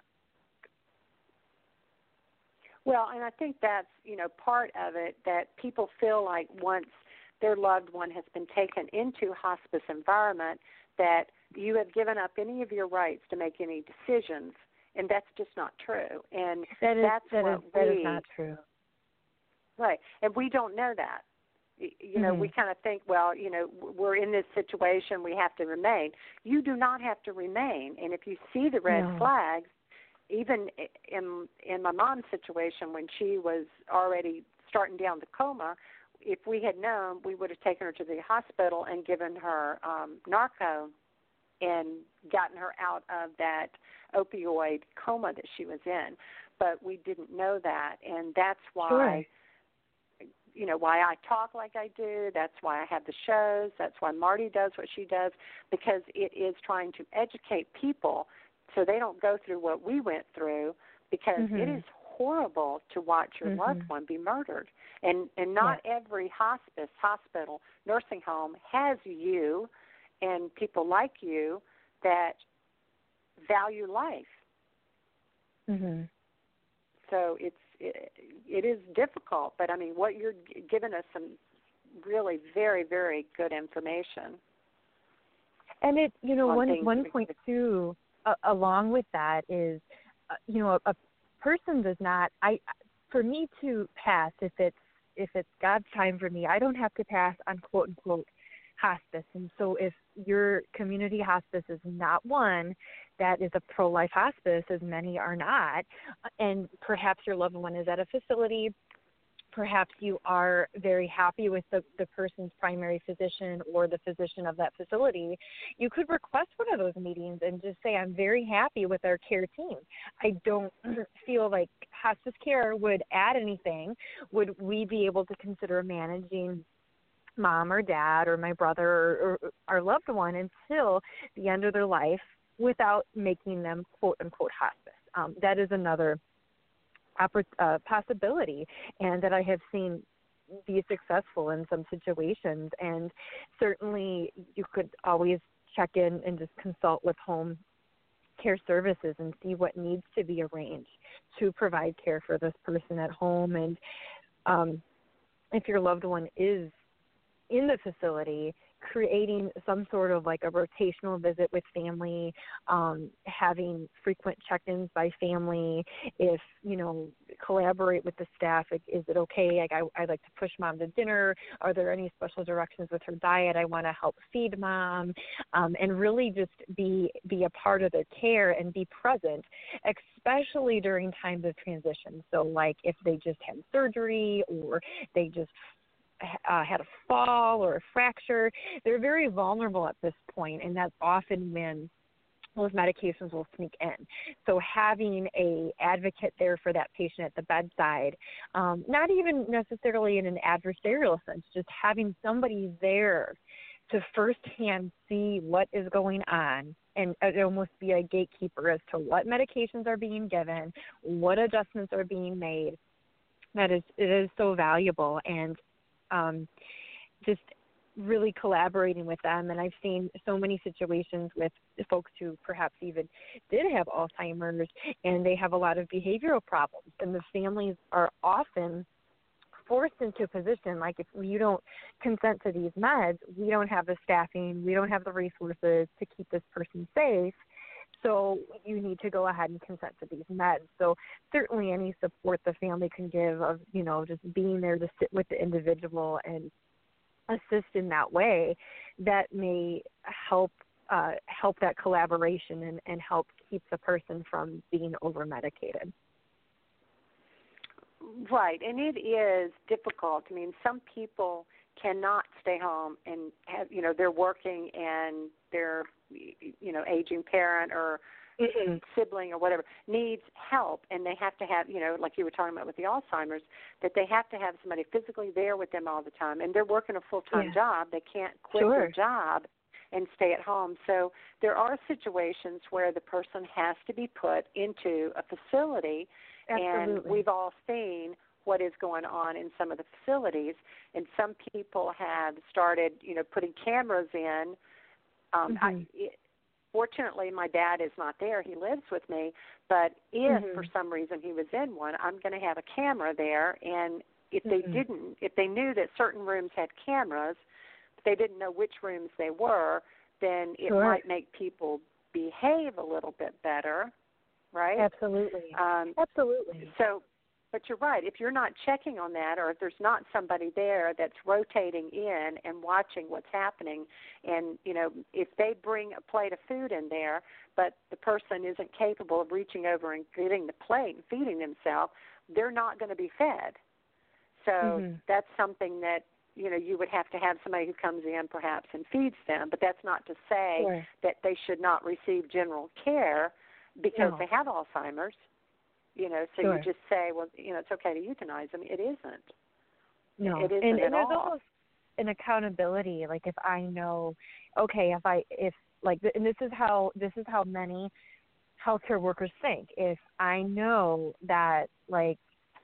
Well, and I think that's, you know, part of it, that people feel like once their loved one has been taken into a hospice environment that you have given up any of your rights to make any decisions, and that's just not true. And that is, that's that what is, that we, is not true. Right, and we don't know that. You know, mm-hmm. we kind of think, well, you know, we're in this situation, we have to remain. You do not have to remain, and if you see the red no. flags, even in in my mom's situation when she was already starting down the coma, if we had known, we would have taken her to the hospital and given her um, Narco and gotten her out of that opioid coma that she was in. But we didn't know that, and that's why, sure. you know, why I talk like I do. That's why I have the shows. That's why Marty does what she does, because it is trying to educate people so they don't go through what we went through, because mm-hmm. it is horrible to watch your mm-hmm. loved one be murdered. And and not yeah. every hospice, hospital, nursing home has you and people like you that value life. Mm-hmm. So it's it, it is difficult, but I mean, what you're giving us some really very, very good information. And it, you know, on one one point too, uh, along with that is, uh, you know, a, a person does not. I, for me to pass, if it's if it's God's time for me, I don't have to pass on quote unquote hospice. And so if your community hospice is not one that is a pro-life hospice, as many are not, and perhaps your loved one is at a facility, perhaps you are very happy with the, the person's primary physician or the physician of that facility, you could request one of those meetings and just say, I'm very happy with our care team. I don't feel like hospice care would add anything. Would we be able to consider managing mom or dad or my brother or, or our loved one until the end of their life without making them quote unquote hospice? Um, that is another uh, possibility, and that I have seen be successful in some situations. And certainly you could always check in and just consult with home care services and see what needs to be arranged to provide care for this person at home. And um, if your loved one is in the facility, creating some sort of like a rotational visit with family, um, having frequent check-ins by family, if, you know, collaborate with the staff. Like, is it okay? Like, I, I'd like to push mom to dinner. Are there any special directions with her diet? I want to help feed mom, um, and really just be, be a part of their care and be present, especially during times of transition. So like if they just had surgery or they just Uh, had a fall or a fracture, they're very vulnerable at this point, and that's often when those medications will sneak in. So having a advocate there for that patient at the bedside, um, not even necessarily in an adversarial sense, just having somebody there to firsthand see what is going on and almost be a gatekeeper as to what medications are being given, what adjustments are being made. That is, it is so valuable. And Um, just really collaborating with them. And I've seen so many situations with folks who perhaps even did have Alzheimer's and they have a lot of behavioral problems. And the families are often forced into a position like, if you don't consent to these meds, we don't have the staffing, we don't have the resources to keep this person safe. So you need to go ahead and consent to these meds. So certainly any support the family can give of, you know, just being there to sit with the individual and assist in that way, that may help uh, help that collaboration and, and help keep the person from being over-medicated. Right, and it is difficult. I mean, some people cannot stay home and have, you know, they're working and their, you know, aging parent or mm-hmm. sibling or whatever needs help, and they have to have, you know, like you were talking about with the Alzheimer's, that they have to have somebody physically there with them all the time, and they're working a full-time yeah. job. They can't quit sure. their job and stay at home. So there are situations where the person has to be put into a facility. Absolutely. And we've all seen what is going on in some of the facilities, and some people have started, you know, putting cameras in. Um, mm-hmm. I, it, fortunately, my dad is not there. He lives with me. But if mm-hmm. for some reason he was in one, I'm going to have a camera there. And if mm-hmm. they didn't, if they knew that certain rooms had cameras, but they didn't know which rooms they were, then it sure. might make people behave a little bit better, right? Absolutely. Um, Absolutely. So, but you're right. If you're not checking on that, or if there's not somebody there that's rotating in and watching what's happening, and, you know, if they bring a plate of food in there, but the person isn't capable of reaching over and getting the plate and feeding themselves, they're not going to be fed. So mm-hmm. that's something that, you know, you would have to have somebody who comes in perhaps and feeds them, but that's not to say sure. that they should not receive general care because no. they have Alzheimer's. You know, so sure. you just say, well, you know, it's okay to euthanize them. It isn't. No, it isn't and, at and there's all. almost an accountability. Like if I know, okay, if I if like, and this is how this is how many healthcare workers think. If I know that like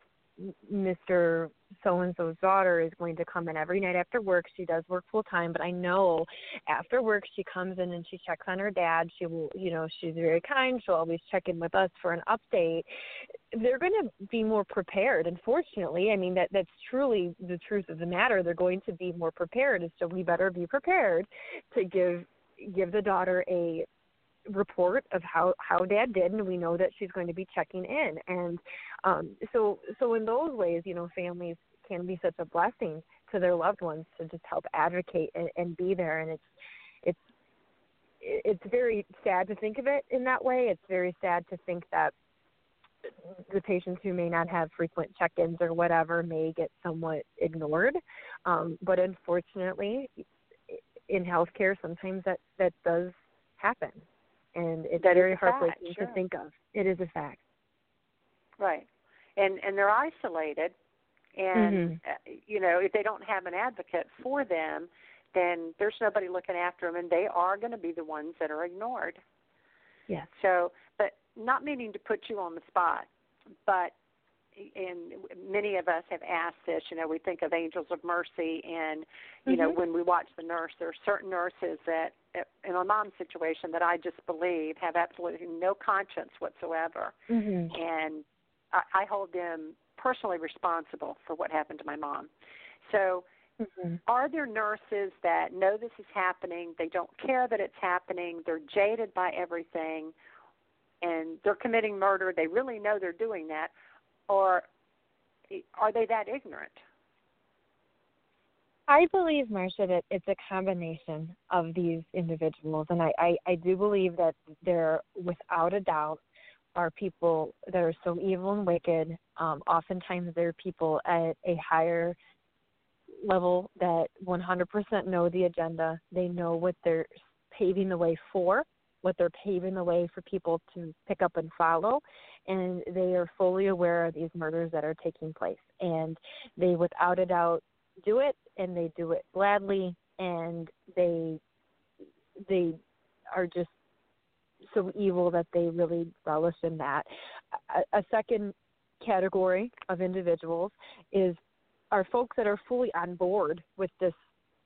Mister So-and-so's daughter is going to come in every night after work. She does work full time, but I know after work she comes in and she checks on her dad. She will, you know, she's very kind. She'll always check in with us for an update. They're going to be more prepared. Unfortunately, I mean, that that's truly the truth of the matter. They're going to be more prepared. So we better be prepared to give give the daughter a report of how, how dad did, and we know that she's going to be checking in. And um, so so in those ways, you know, families can be such a blessing to their loved ones to just help advocate and, and be there. And it's it's it's very sad to think of it in that way. It's very sad to think that the patients who may not have frequent check-ins or whatever may get somewhat ignored. Um, but unfortunately, in healthcare, sometimes that, that does happen. And it's that very fact, heartbreaking sure. to think of. It is a fact. Right. And and they're isolated. And, mm-hmm. uh, you know, if they don't have an advocate for them, then there's nobody looking after them, and they are going to be the ones that are ignored. Yes. So, but not meaning to put you on the spot, but and many of us have asked this, you know, we think of Angels of Mercy, and, you mm-hmm. know, when we watch the nurse, there are certain nurses that, in my mom's situation, that I just believe have absolutely no conscience whatsoever. Mm-hmm. And I, I hold them personally responsible for what happened to my mom. So Mm-hmm. Are there nurses that know this is happening, they don't care that it's happening, they're jaded by everything, and they're committing murder, they really know they're doing that, or are they that ignorant? I believe, Marcia, that it's a combination of these individuals, and I, I, I do believe that there, without a doubt, are people that are so evil and wicked. Um, oftentimes there are people at a higher level that one hundred percent know the agenda. They know what they're paving the way for, what they're paving the way for people to pick up and follow, and they are fully aware of these murders that are taking place. And they, without a doubt, do it, and they do it gladly, and they they are just so evil that they really relish in that. A, a second category of individuals is are folks that are fully on board with this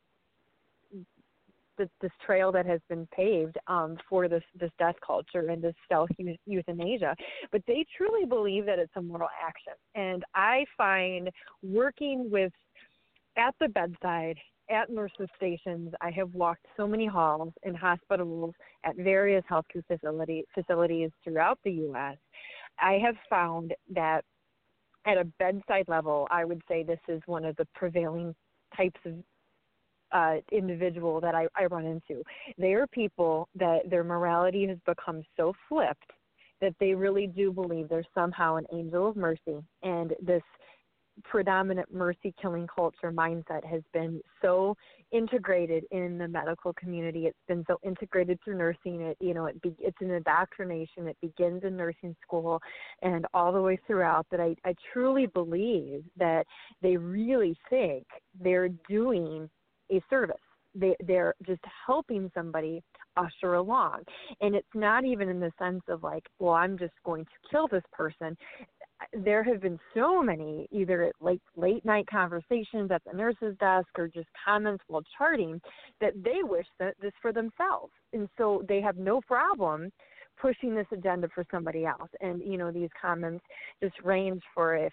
this, this trail that has been paved um, for this, this death culture and this stealth euthanasia, but they truly believe that it's a moral action. And I find working with at the bedside, at nurses' stations, I have walked so many halls in hospitals, at various healthcare facility, facilities throughout the U S I have found that at a bedside level, I would say this is one of the prevailing types of uh, individual that I, I run into. They are people that their morality has become so flipped that they really do believe there's somehow an angel of mercy, and this predominant mercy-killing culture mindset has been so integrated in the medical community. It's been so integrated through nursing. It, you know, it be, it's an indoctrination. It begins in nursing school and all the way throughout that I, I truly believe that they really think they're doing a service. They, they're just helping somebody usher along. And it's not even in the sense of like, well, I'm just going to kill this person. There have been so many, either at late, late night conversations at the nurse's desk or just comments while charting, that they wish that this for themselves. And so they have no problem pushing this agenda for somebody else. And, you know, these comments just range for if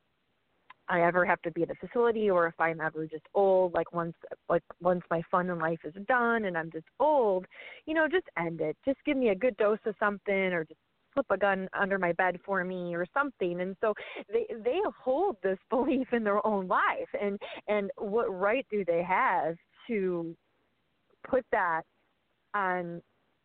I ever have to be at a facility or if I'm ever just old, like once like once my fun in life is done and I'm just old, you know, just end it. Just give me a good dose of something or just slip a gun under my bed for me or something. And so they they hold this belief in their own life. And, and what right do they have to put that on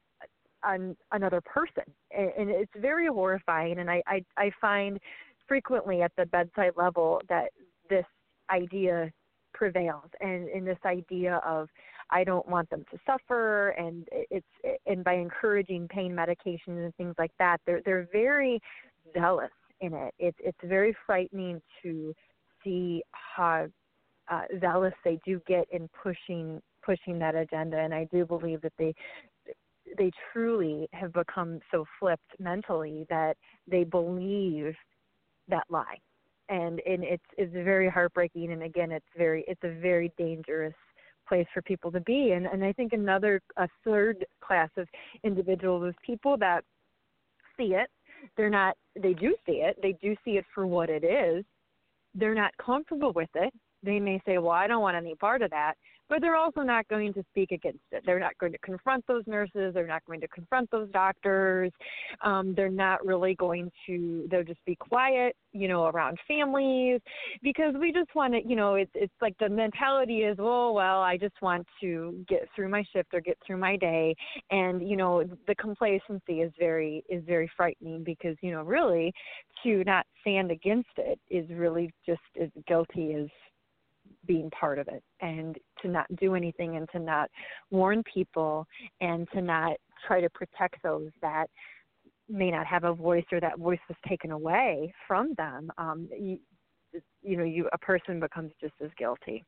on another person? And, and it's very horrifying. And I, I, I find frequently at the bedside level that this idea prevails, and in this idea of I don't want them to suffer, and it's and by encouraging pain medications and things like that, they're they're very zealous in it. It's it's very frightening to see how uh, zealous they do get in pushing pushing that agenda, and I do believe that they they truly have become so flipped mentally that they believe that lie, and and it's it's very heartbreaking, and again it's very it's a very dangerous place for people to be. And and I think another a third class of individuals is people that see it, they're not they do see it, they do see it for what it is, they're not comfortable with it. They may say, well, I don't want any part of that, but they're also not going to speak against it. They're not going to confront those nurses. They're not going to confront those doctors. Um, they're not really going to, they'll just be quiet, you know, around families, because we just want to, you know, it's it's like the mentality is, oh, well, I just want to get through my shift or get through my day. And, you know, the complacency is very, is very frightening because, you know, really to not stand against it is really just as guilty as being part of it, and to not do anything and to not warn people and to not try to protect those that may not have a voice or that voice was taken away from them. Um, you, you know, you a person becomes just as guilty.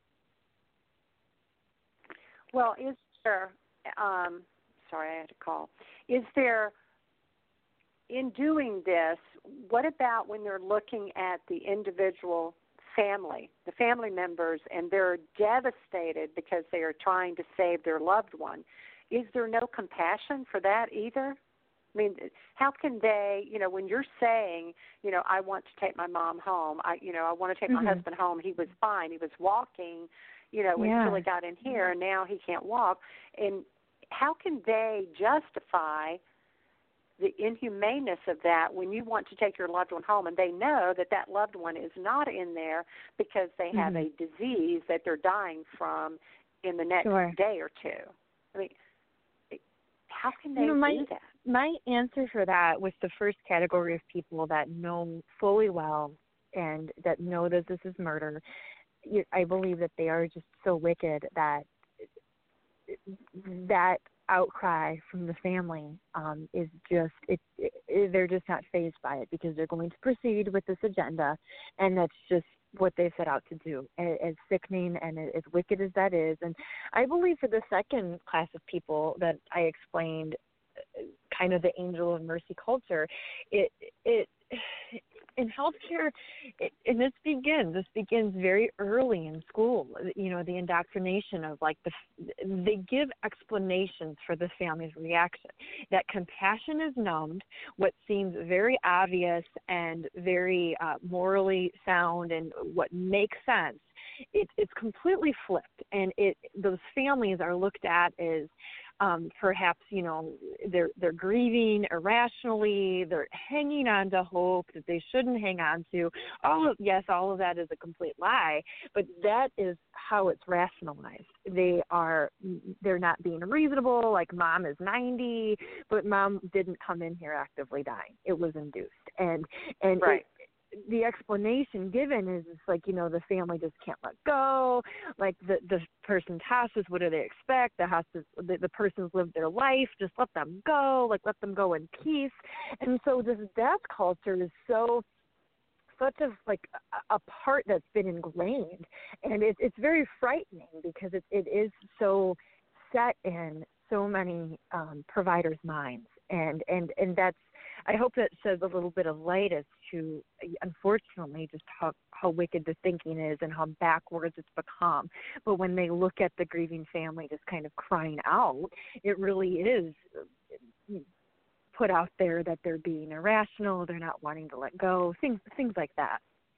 Well, is there, um, sorry, I had to call. Is there, in doing this, what about when they're looking at the individual family, the family members, and they're devastated because they are trying to save their loved one? Is there no compassion for that either? I mean, how can they, you know, when you're saying, you know, I want to take my mom home, I, you know, I want to take mm-hmm. my husband home, he was fine, he was walking, you know, Yeah. until he got in here, and now he can't walk. And how can they justify the inhumaneness of that when you want to take your loved one home and they know that that loved one is not in there because they have Mhm. a disease that they're dying from in the next Sure. day or two? I mean, how can they You know, my, do that? My answer for that was the first category of people that know fully well and that know that this is murder. You- I believe that they are just so wicked that that outcry from the family um, is just it, it. They're just not fazed by it because they're going to proceed with this agenda, and that's just what they set out to do. As, as sickening and as wicked as that is, and I believe for the second class of people that I explained, kind of the angel of mercy culture, it it. In healthcare, it, and this begins, this begins very early in school, you know, the indoctrination of like the, they give explanations for the family's reaction. That compassion is numbed, what seems very obvious and very uh, morally sound and what makes sense, it, it's completely flipped. And it those families are looked at as Um, perhaps, you know, they're they're grieving irrationally, they're hanging on to hope that they shouldn't hang on to. All of yes, all of that is a complete lie, but that is how it's rationalized. They are they're not being reasonable, like mom is ninety, but mom didn't come in here actively dying. It was induced. And and Right. it, the explanation given is it's like, you know, the family just can't let go. Like the the person's hospice, what do they expect? The hospice, the, the person's lived their life. Just let them go. Like let them go in peace. And so this death culture is so such a like a, a part that's been ingrained, and it, it's very frightening because it it is so set in so many um, providers' minds, and and and that's. I hope that sheds a little bit of light as to, unfortunately, just how, how wicked the thinking is and how backwards it's become. But when they look at the grieving family just kind of crying out, it really is put out there that they're being irrational, they're not wanting to let go, things things like that.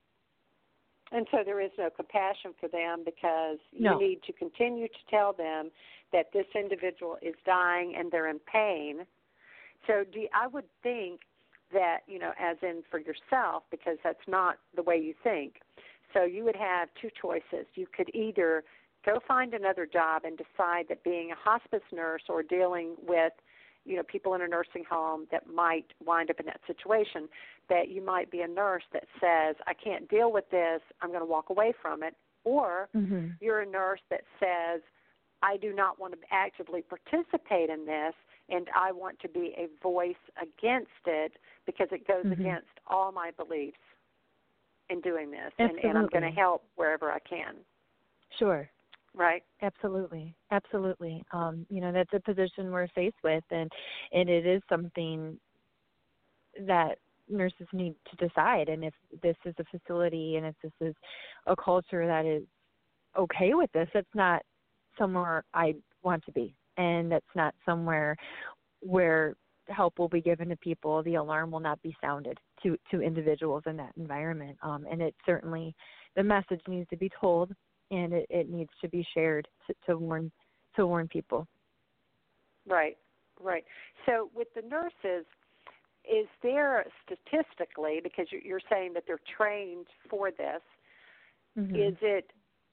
And so there is no compassion for them because No. you need to continue to tell them that this individual is dying and they're in pain. So do you, I would think that, you know, as in for yourself, because that's not the way you think. So you would have two choices. You could either go find another job and decide that being a hospice nurse or dealing with, you know, people in a nursing home that might wind up in that situation, that you might be a nurse that says, I can't deal with this, I'm going to walk away from it. Or Mm-hmm. you're a nurse that says, I do not want to actively participate in this, and I want to be a voice against it because it goes Mm-hmm. against all my beliefs in doing this, and, and I'm going to help wherever I can. Sure. Right? Absolutely. Absolutely. Um, you know, that's a position we're faced with, and, and it is something that nurses need to decide. And if this is a facility and if this is a culture that is okay with this, that's not somewhere I want to be. And that's not somewhere where help will be given to people. The alarm will not be sounded to, to individuals in that environment. Um, and it certainly, the message needs to be told, and it, it needs to be shared to, to warn to warn people. Right, right. So with the nurses, is there statistically, because you're saying that they're trained for this, Mm-hmm. is it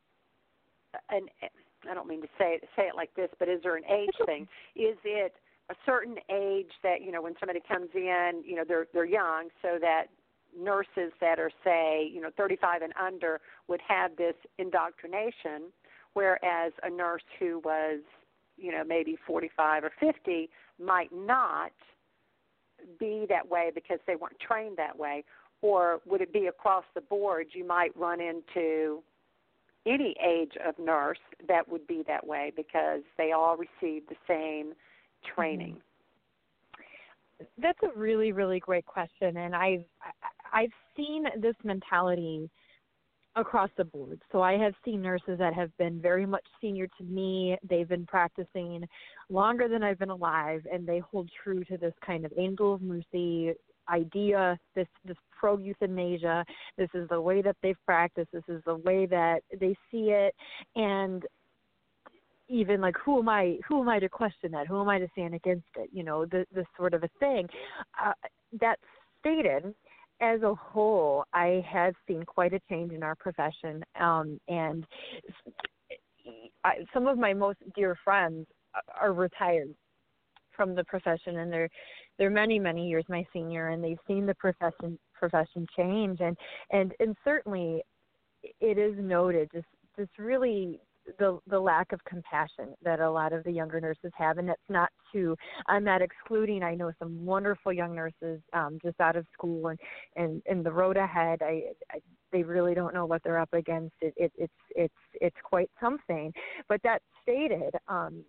an, I don't mean to say it, say it like this, but is there an age thing? Is it a certain age that, you know, when somebody comes in, you know, they're they're young, so that nurses that are, say, you know, thirty-five and under would have this indoctrination, whereas a nurse who was, you know, maybe forty-five or fifty might not be that way because they weren't trained that way? Or would it be across the board? You might run into any age of nurse that would be that way because they all receive the same training. That's a really, really great question, and I've I've seen this mentality across the board. So I have seen nurses that have been very much senior to me. They've been practicing longer than I've been alive, and they hold true to this kind of angel of mercy idea, this this pro euthanasia. This is the way that they've practiced. This is the way that they see it, and even like who am I? Who am I to question that? Who am I to stand against it? You know, this, this sort of a thing. Uh, that stated, as a whole, I have seen quite a change in our profession, um, and I, some of my most dear friends are retired from the profession, and they're they're many many years my senior, and they've seen the profession profession change, and and and certainly it is noted just just really the the lack of compassion that a lot of the younger nurses have, and that's not to I'm not excluding. I know some wonderful young nurses um, just out of school, and and and the road ahead. I, I they really don't know what they're up against. It, it it's it's it's quite something. But that stated, um,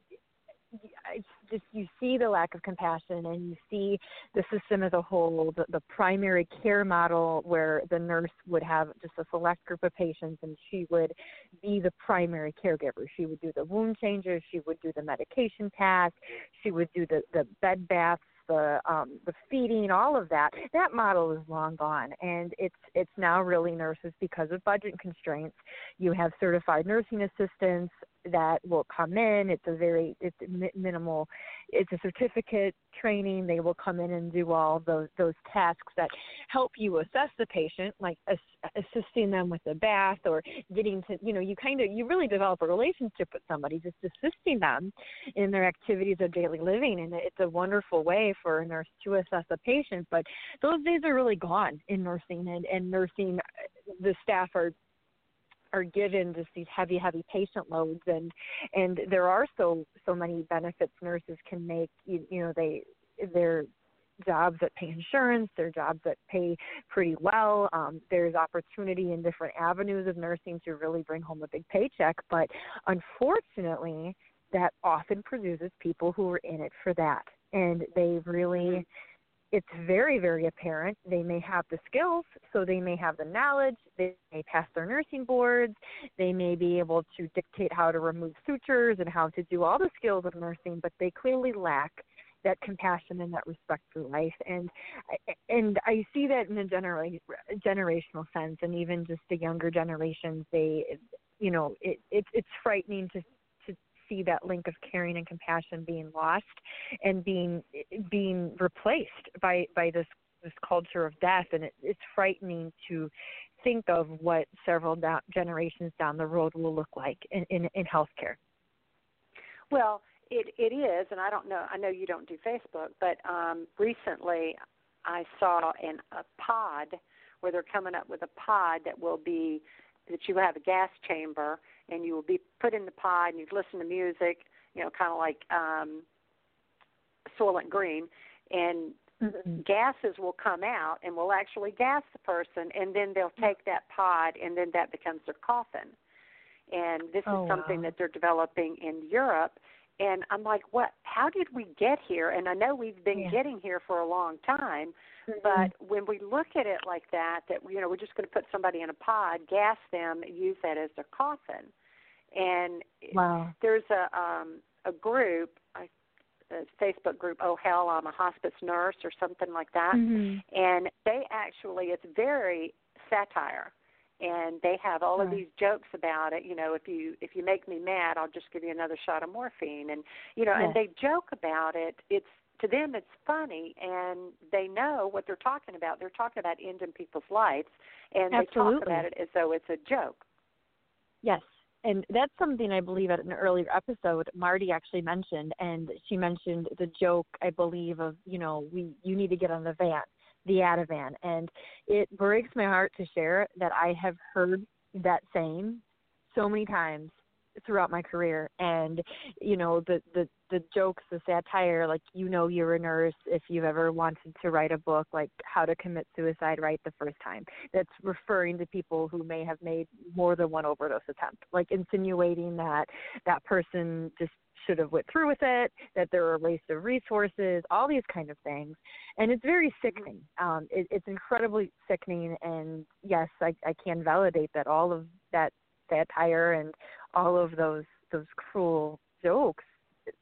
I just you see the lack of compassion, and you see the system as a whole, the, the primary care model where the nurse would have just a select group of patients, and she would be the primary caregiver. She would do the wound changes, she would do the medication pass, she would do the, the bed baths, the um, the feeding, all of that. That model is long gone, and it's it's now really nurses because of budget constraints. You have certified nursing assistants that will come in. It's a very it's minimal. It's a certificate training. They will come in and do all those those tasks that help you assess the patient, like ass, assisting them with the bath or getting to you know you kind of you really develop a relationship with somebody, just assisting them in their activities of daily living, and it's a wonderful way for a nurse to assess a patient. But those days are really gone in nursing, and, and nursing the staff are are given just these heavy, heavy patient loads, and and there are so so many benefits nurses can make. You, you know, they they're jobs that pay insurance, they're jobs that pay pretty well. Um, there's opportunity in different avenues of nursing to really bring home a big paycheck, but unfortunately, that often produces people who are in it for that, and they really. It's very, very apparent. They may have the skills, so they may have the knowledge. They may pass their nursing boards. They may be able to dictate how to remove sutures and how to do all the skills of nursing, but they clearly lack that compassion and that respect for life. And and I see that in a genera- generational sense, and even just the younger generations, they, you know, it, it it's frightening to see that link of caring and compassion being lost and being being replaced by, by this, this culture of death. And it, it's frightening to think of what several da- generations down the road will look like in, in, in healthcare. Well, it, it is, and I don't know, I know you don't do Facebook, but um, recently I saw in a pod where they're coming up with a pod that will be, that you have a gas chamber, and you will be put in the pod, and you listen to music, you know, kind of like um, Soylent Green, and mm-hmm. gases will come out and will actually gas the person, and then they'll take that pod, and then that becomes their coffin. And this oh, is something wow. that they're developing in Europe. And I'm like, what? How did we get here? And I know we've been yeah. getting here for a long time, mm-hmm. but when we look at it like that, that you know, we're just going to put somebody in a pod, gas them, use that as their coffin. And wow. there's a um, a group, a, a Facebook group, Oh Hell, I'm a Hospice Nurse, or something like that. Mm-hmm. And they actually, it's very satire. And they have all of these jokes about it. You know, if you if you make me mad, I'll just give you another shot of morphine. And you know, yes. and they joke about it. It's to them, it's funny, and they know what they're talking about. They're talking about ending people's lives, and Absolutely. they talk about it as though it's a joke. Yes, and that's something I believe at an earlier episode Marty actually mentioned, and she mentioned the joke, I believe, of you know, we you need to get on the van. the Ativan, and it breaks my heart to share that I have heard that saying so many times throughout my career. And you know, the the the jokes, the satire, like, you know, you're a nurse if you've ever wanted to write a book like How to Commit Suicide Right the First Time. That's referring to people who may have made more than one overdose attempt, like insinuating that that person just should have went through with it, that there were a waste of resources, all these kind of things. And it's very sickening. Um, it, it's incredibly sickening. And yes, I, I can validate that all of that satire and all of those those cruel jokes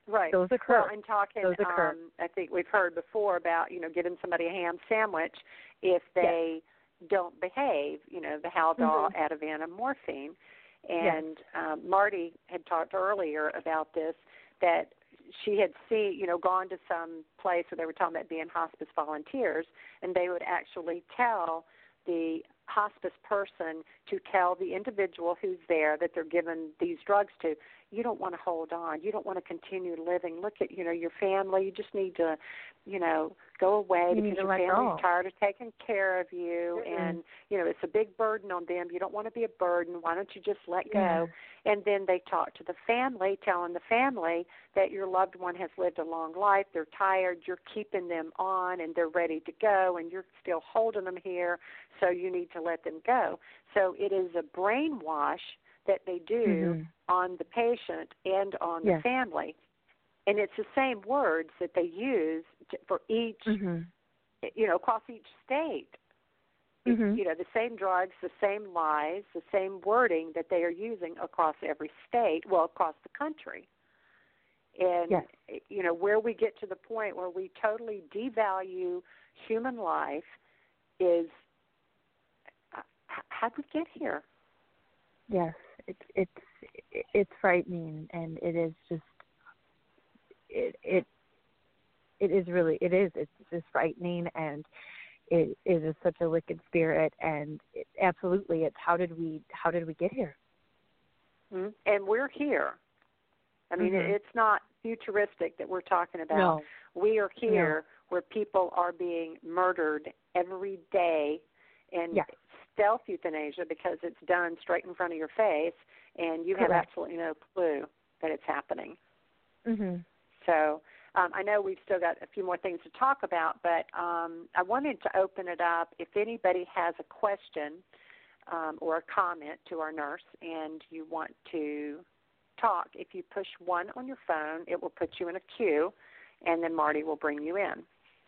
Right. Those occur. Well, and talking, Those occur. um, I think we've heard before about, you know, giving somebody a ham sandwich if they yes. don't behave, you know, the Haldol, mm-hmm. Ativan, and morphine. And yes. um, Marty had talked earlier about this, that she had seen, you know, gone to some place where they were talking about being hospice volunteers, and they would actually tell the hospice person to tell the individual who's there that they're giving these drugs to, you don't want to hold on. You don't want to continue living. Look at, you know, your family. You just need to, you know, go away you because your family's go. tired of taking care of you. Mm-hmm. And, you know, it's a big burden on them. You don't want to be a burden. Why don't you just let yeah. go? And then they talk to the family, telling the family that your loved one has lived a long life. They're tired. You're keeping them on, and they're ready to go, and you're still holding them here, so you need to let them go. So it is a brainwash that they do mm-hmm. on the patient and on yes. the family. And it's the same words that they use to, for each, mm-hmm. you know, across each state. Mm-hmm. It, you know, the same drugs, the same lies, the same wording that they are using across every state, well, across the country. And, yes. you know, where we get to the point where we totally devalue human life is, uh, how'd we get here? Yes, it's it's it's frightening, and it is just it it it is really it is it's just frightening, and it is such a wicked spirit, and it, absolutely, it's how did we how did we get here? Mm-hmm. And we're here. I mean, mm-hmm. it's not futuristic that we're talking about. No. We are here no. where people are being murdered every day, and yes. stealth euthanasia because it's done straight in front of your face, and you have Correct. absolutely no clue that it's happening. Mm-hmm. So um, I know we've still got a few more things to talk about, but um, I wanted to open it up. If anybody has a question um, or a comment to our nurse and you want to talk, if you push one on your phone, it will put you in a queue, and then Marty will bring you in.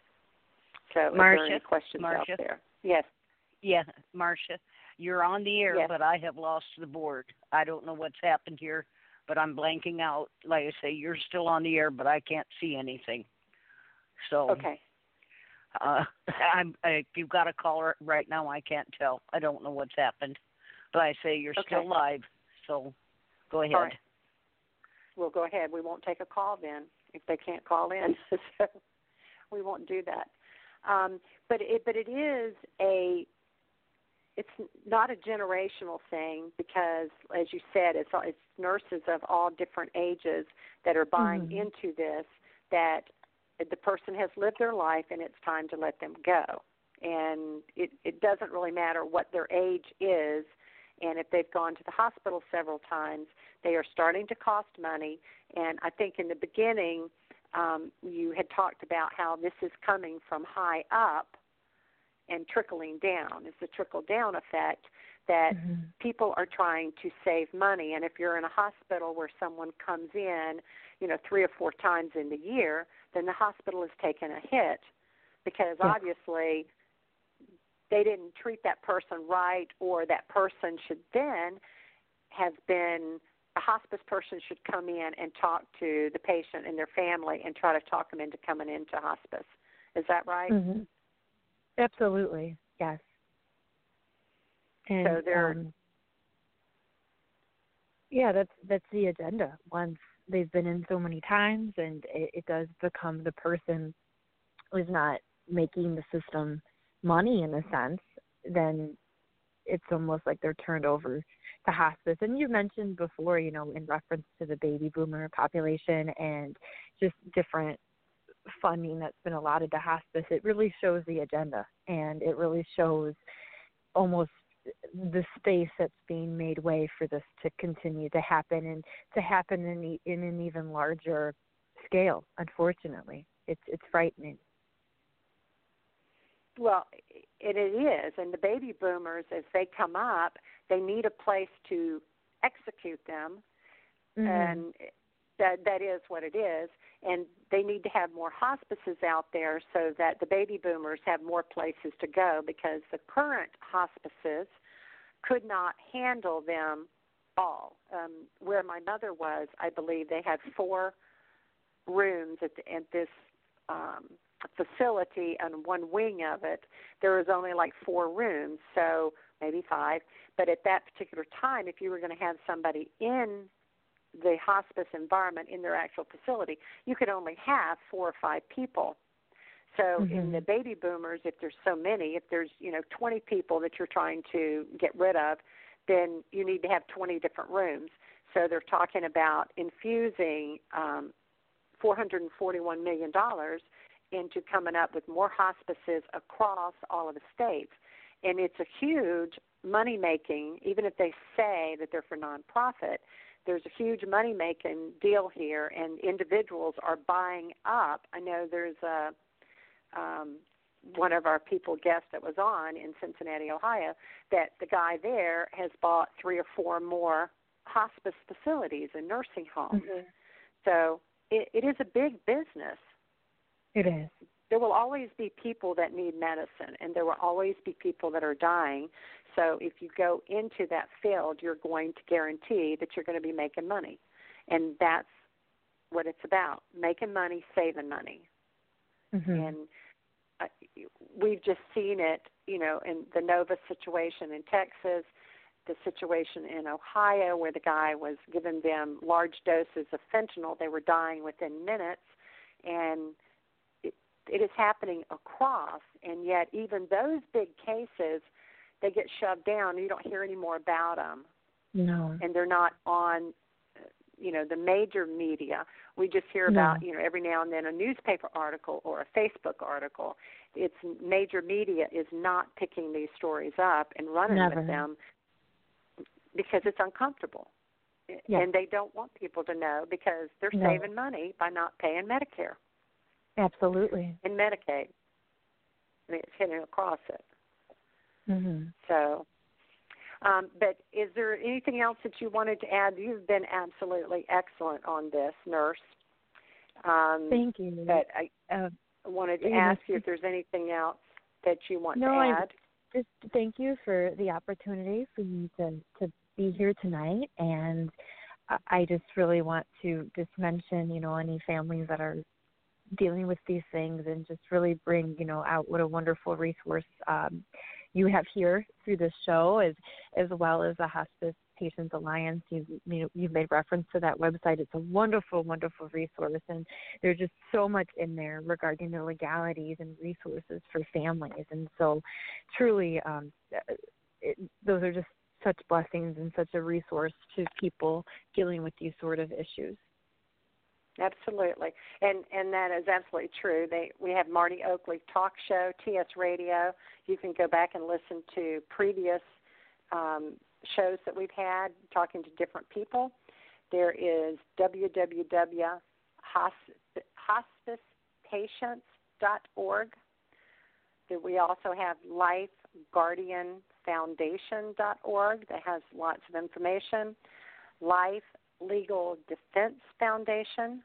So Marcia, are there any questions Marcia. out there? Yes. Yeah, Marcia, you're on the air, yes. but I have lost the board. I don't know what's happened here, but I'm blanking out. Like I say, you're still on the air, but I can't see anything. So, okay. Uh, I'm, if you've got a caller right now, I can't tell. I don't know what's happened. But I say you're okay. still live, so go ahead. All right. We'll go ahead. We won't take a call then if they can't call in. So we won't do that. Um, but it, but it is a, it's not a generational thing because, as you said, it's, it's nurses of all different ages that are buying mm-hmm. into this, that the person has lived their life and it's time to let them go. And it, it doesn't really matter what their age is. And if they've gone to the hospital several times, they are starting to cost money. And I think in the beginning, um, you had talked about how this is coming from high up and trickling down. It's a trickle-down effect that mm-hmm. people are trying to save money. And if you're in a hospital where someone comes in, you know, three or four times in the year, then the hospital is taking a hit because yeah. obviously they didn't treat that person right, or that person should then have been, a hospice person should come in and talk to the patient and their family and try to talk them into coming into hospice. Is that right? Mm-hmm. Absolutely, yes. And, so they're, um, yeah, that's that's the agenda. Once they've been in so many times, and it, it does become the person is not making the system money in a sense, then it's almost like they're turned over to hospice. And you mentioned before, you know, in reference to the baby boomer population and just different funding that's been allotted to hospice, it really shows the agenda, and it really shows almost the space that's being made way for this to continue to happen, and to happen in, in an even larger scale. Unfortunately, it's it's frightening. Well, it, it is, and the baby boomers, as they come up, they need a place to execute them, mm-hmm. and that that is what it is. And they need to have more hospices out there so that the baby boomers have more places to go, because the current hospices could not handle them all. Um, where my mother was, I believe they had four rooms at, the, at this um, facility, and one wing of it, there was only like four rooms, so maybe five. But at that particular time, if you were going to have somebody in the hospice environment in their actual facility, you could only have four or five people. So mm-hmm. in the baby boomers, if there's so many, if there's, you know, twenty people that you're trying to get rid of, then you need to have twenty different rooms. So they're talking about infusing um, four hundred forty-one million dollars into coming up with more hospices across all of the states. And it's a huge money-making, even if they say that they're for nonprofit, there's a huge money-making deal here, and individuals are buying up. I know there's a um, one of our people guests that was on in Cincinnati, Ohio, that the guy there has bought three or four more hospice facilities and nursing homes. Mm-hmm. So it, it is a big business. It is. There will always be people that need medicine, and there will always be people that are dying. So if you go into that field, you're going to guarantee that you're going to be making money. And that's what it's about, making money, saving money. Mm-hmm. And uh, we've just seen it, you know, in the Nova situation in Texas, the situation in Ohio where the guy was giving them large doses of fentanyl. They were dying within minutes, and it, it is happening across. And yet even those big cases, they get shoved down. You don't hear any more about them. No. And they're not on, you know, the major media. We just hear no. about, you know, every now and then a newspaper article or a Facebook article. It's major media is not picking these stories up and running Never. with them because it's uncomfortable. Yes. And they don't want people to know because they're no. saving money by not paying Medicare. Absolutely. And Medicaid. I mean, it's hitting across it. Mm-hmm. So, um, but is there anything else that you wanted to add? You've been absolutely excellent on this, nurse. Um, Thank you. But I uh, wanted to you ask know, you if there's anything else that you want no, to add. I just thank you for the opportunity for me to, to be here tonight. And I just really want to just mention, you know, any families that are dealing with these things and just really bring, you know, out what a wonderful resource um, you have here through this show, as as well as the Hospice Patients Alliance. You've, you know, you've made reference to that website. It's a wonderful, wonderful resource, and there's just so much in there regarding the legalities and resources for families. And so truly, um, it, those are just such blessings and such a resource to people dealing with these sort of issues. Absolutely, and and that is absolutely true. They we have Marty Oakley Talk Show, T S Radio. You can go back and listen to previous um, shows that we've had talking to different people. There is w w w dot hospice patients dot org. We also have life guardian foundation dot org that has lots of information. Life Legal Defense Foundation,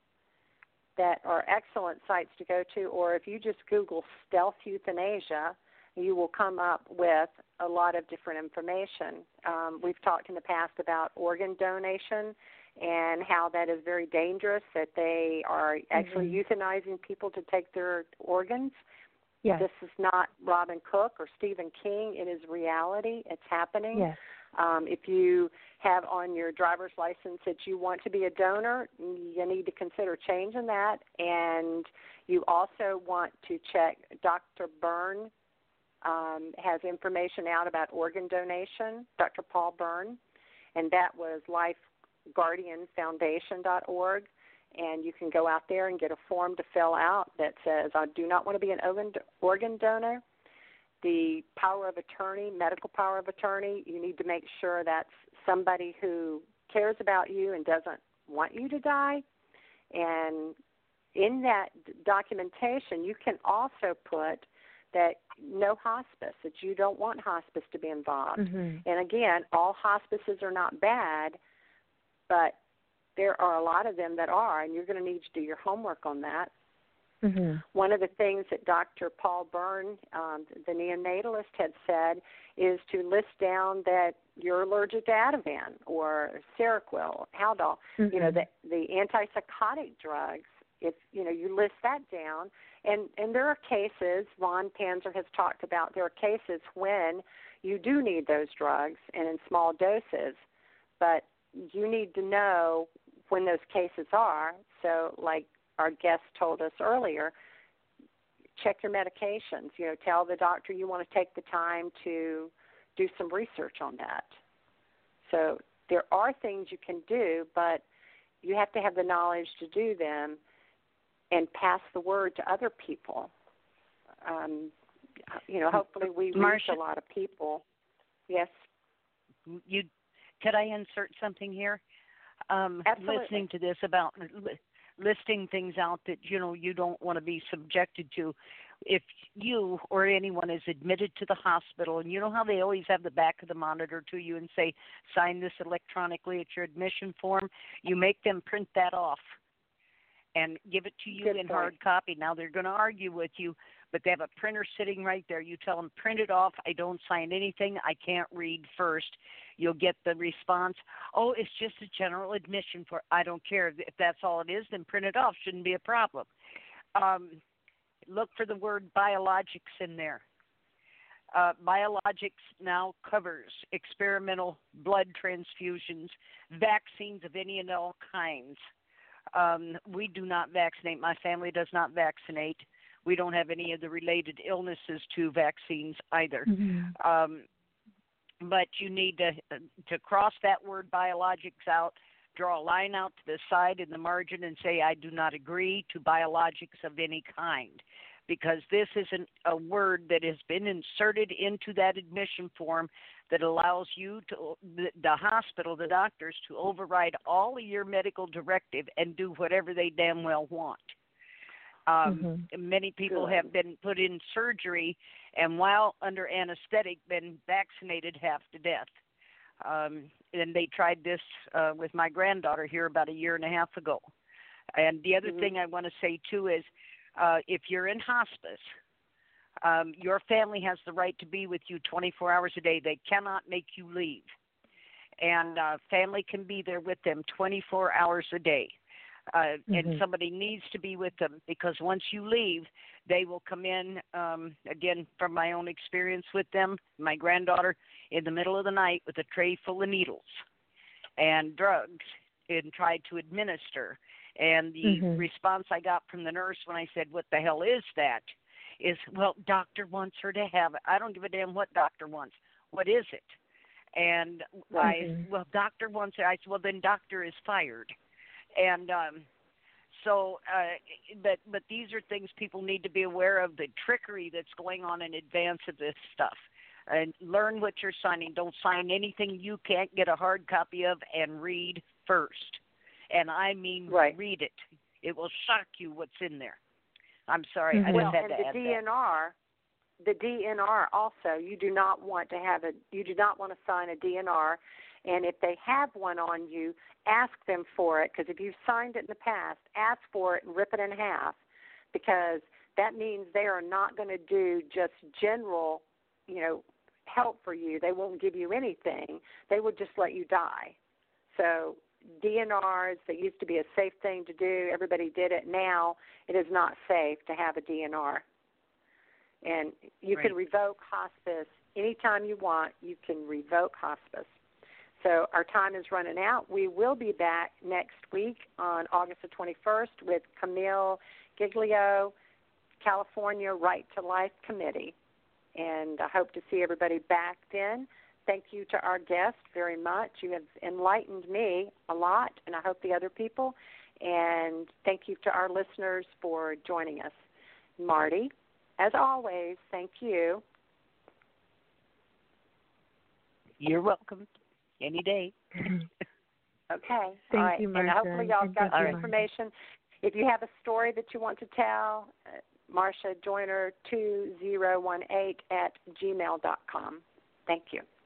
that are excellent sites to go to, or if you just Google stealth euthanasia, you will come up with a lot of different information. Um, we've talked in the past about organ donation and how that is very dangerous, that they are actually mm-hmm. euthanizing people to take their organs. Yes. This is not Robin Cook or Stephen King. It is reality. It's happening. Yes. Um, if you have on your driver's license that you want to be a donor, you need to consider changing that. And you also want to check Doctor Byrne um, has information out about organ donation, Doctor Paul Byrne, and that was life guardian foundation dot org. And you can go out there and get a form to fill out that says, I do not want to be an organ donor. The power of attorney, medical power of attorney, you need to make sure that's somebody who cares about you and doesn't want you to die. And in that documentation, you can also put that no hospice, that you don't want hospice to be involved. Mm-hmm. And again, all hospices are not bad, but there are a lot of them that are, and you're going to need to do your homework on that. Mm-hmm. One of the things that Doctor Paul Byrne, um, the neonatalist, had said is to list down that you're allergic to Ativan or Seroquel, Haldol, mm-hmm. you know, the, the antipsychotic drugs, if, you know, you list that down. And, and there are cases, Ron Panzer has talked about, there are cases when you do need those drugs and in small doses, but you need to know when those cases are. So like our guest told us earlier, check your medications. You know, tell the doctor you want to take the time to do some research on that. So there are things you can do, but you have to have the knowledge to do them and pass the word to other people. Um, you know, hopefully we reach a lot of people. Yes? You, could I insert something here? Um, Absolutely. Listening to this about li- listing things out that, you know, you don't want to be subjected to. If you or anyone is admitted to the hospital, and you know how they always have the back of the monitor to you and say, sign this electronically at your admission form, you make them print that off and give it to you Good in point. hard copy. Now, they're going to argue with you, but they have a printer sitting right there. You tell them, print it off. I don't sign anything. I can't read first. You'll get the response, oh, it's just a general admission for, I don't care. If that's all it is, then print it off. Shouldn't be a problem. Um, look for the word biologics in there. Uh, biologics now covers experimental blood transfusions, vaccines of any and all kinds. Um, we do not vaccinate. My family does not vaccinate. We don't have any of the related illnesses to vaccines either. Mm-hmm. Um, but you need to to cross that word biologics out, draw a line out to the side in the margin and say, I do not agree to biologics of any kind, because this isn't a word that has been inserted into that admission form that allows you to, the, the hospital, the doctors, to override all of your medical directive and do whatever they damn well want. Um, mm-hmm. Many people Good. have been put in surgery and while under anesthetic been vaccinated half to death. Um, and they tried this uh, with my granddaughter here about a year and a half ago. And the other mm-hmm. thing I want to say, too, is uh, if you're in hospice, um, your family has the right to be with you twenty-four hours a day. They cannot make you leave. And uh, family can be there with them twenty-four hours a day. Uh, mm-hmm. And somebody needs to be with them, because once you leave, they will come in, um, again, from my own experience with them, my granddaughter, in the middle of the night with a tray full of needles and drugs and tried to administer. And the mm-hmm. response I got from the nurse when I said, what the hell is that, is, well, doctor wants her to have it. I don't give a damn what doctor wants. What is it? And mm-hmm. I, well, doctor wants it. I said, well, then doctor is fired. And um, so, uh, but but these are things people need to be aware of, the trickery that's going on in advance of this stuff. And learn what you're signing. Don't sign anything you can't get a hard copy of, and read first. And I mean right. read it. It will shock you what's in there. I'm sorry, mm-hmm. I just well, had and to the add D N R, that. The D N R also, you do not want to have a, you do not want to sign a D N R. And if they have one on you, ask them for it, because if you've signed it in the past, ask for it and rip it in half, because that means they are not going to do just general, you know, help for you. They won't give you anything. They will just let you die. So D N Rs, that used to be a safe thing to do. Everybody did it. Now it is not safe to have a D N R. And you right. can revoke hospice anytime you want. You can revoke hospice. So our time is running out. We will be back next week on August the twenty-first with Camille Giglio, California Right to Life Committee. And I hope to see everybody back then. Thank you to our guest very much. You have enlightened me a lot, and I hope the other people. And thank you to our listeners for joining us. Marty, as always, thank you. You're welcome. Any day. Okay. Thank all right. you, Marsha. And hopefully y'all got the you, information. Marsha. If you have a story that you want to tell, uh, Marsha Joyner two zero one eight at gmail dot com. Thank you.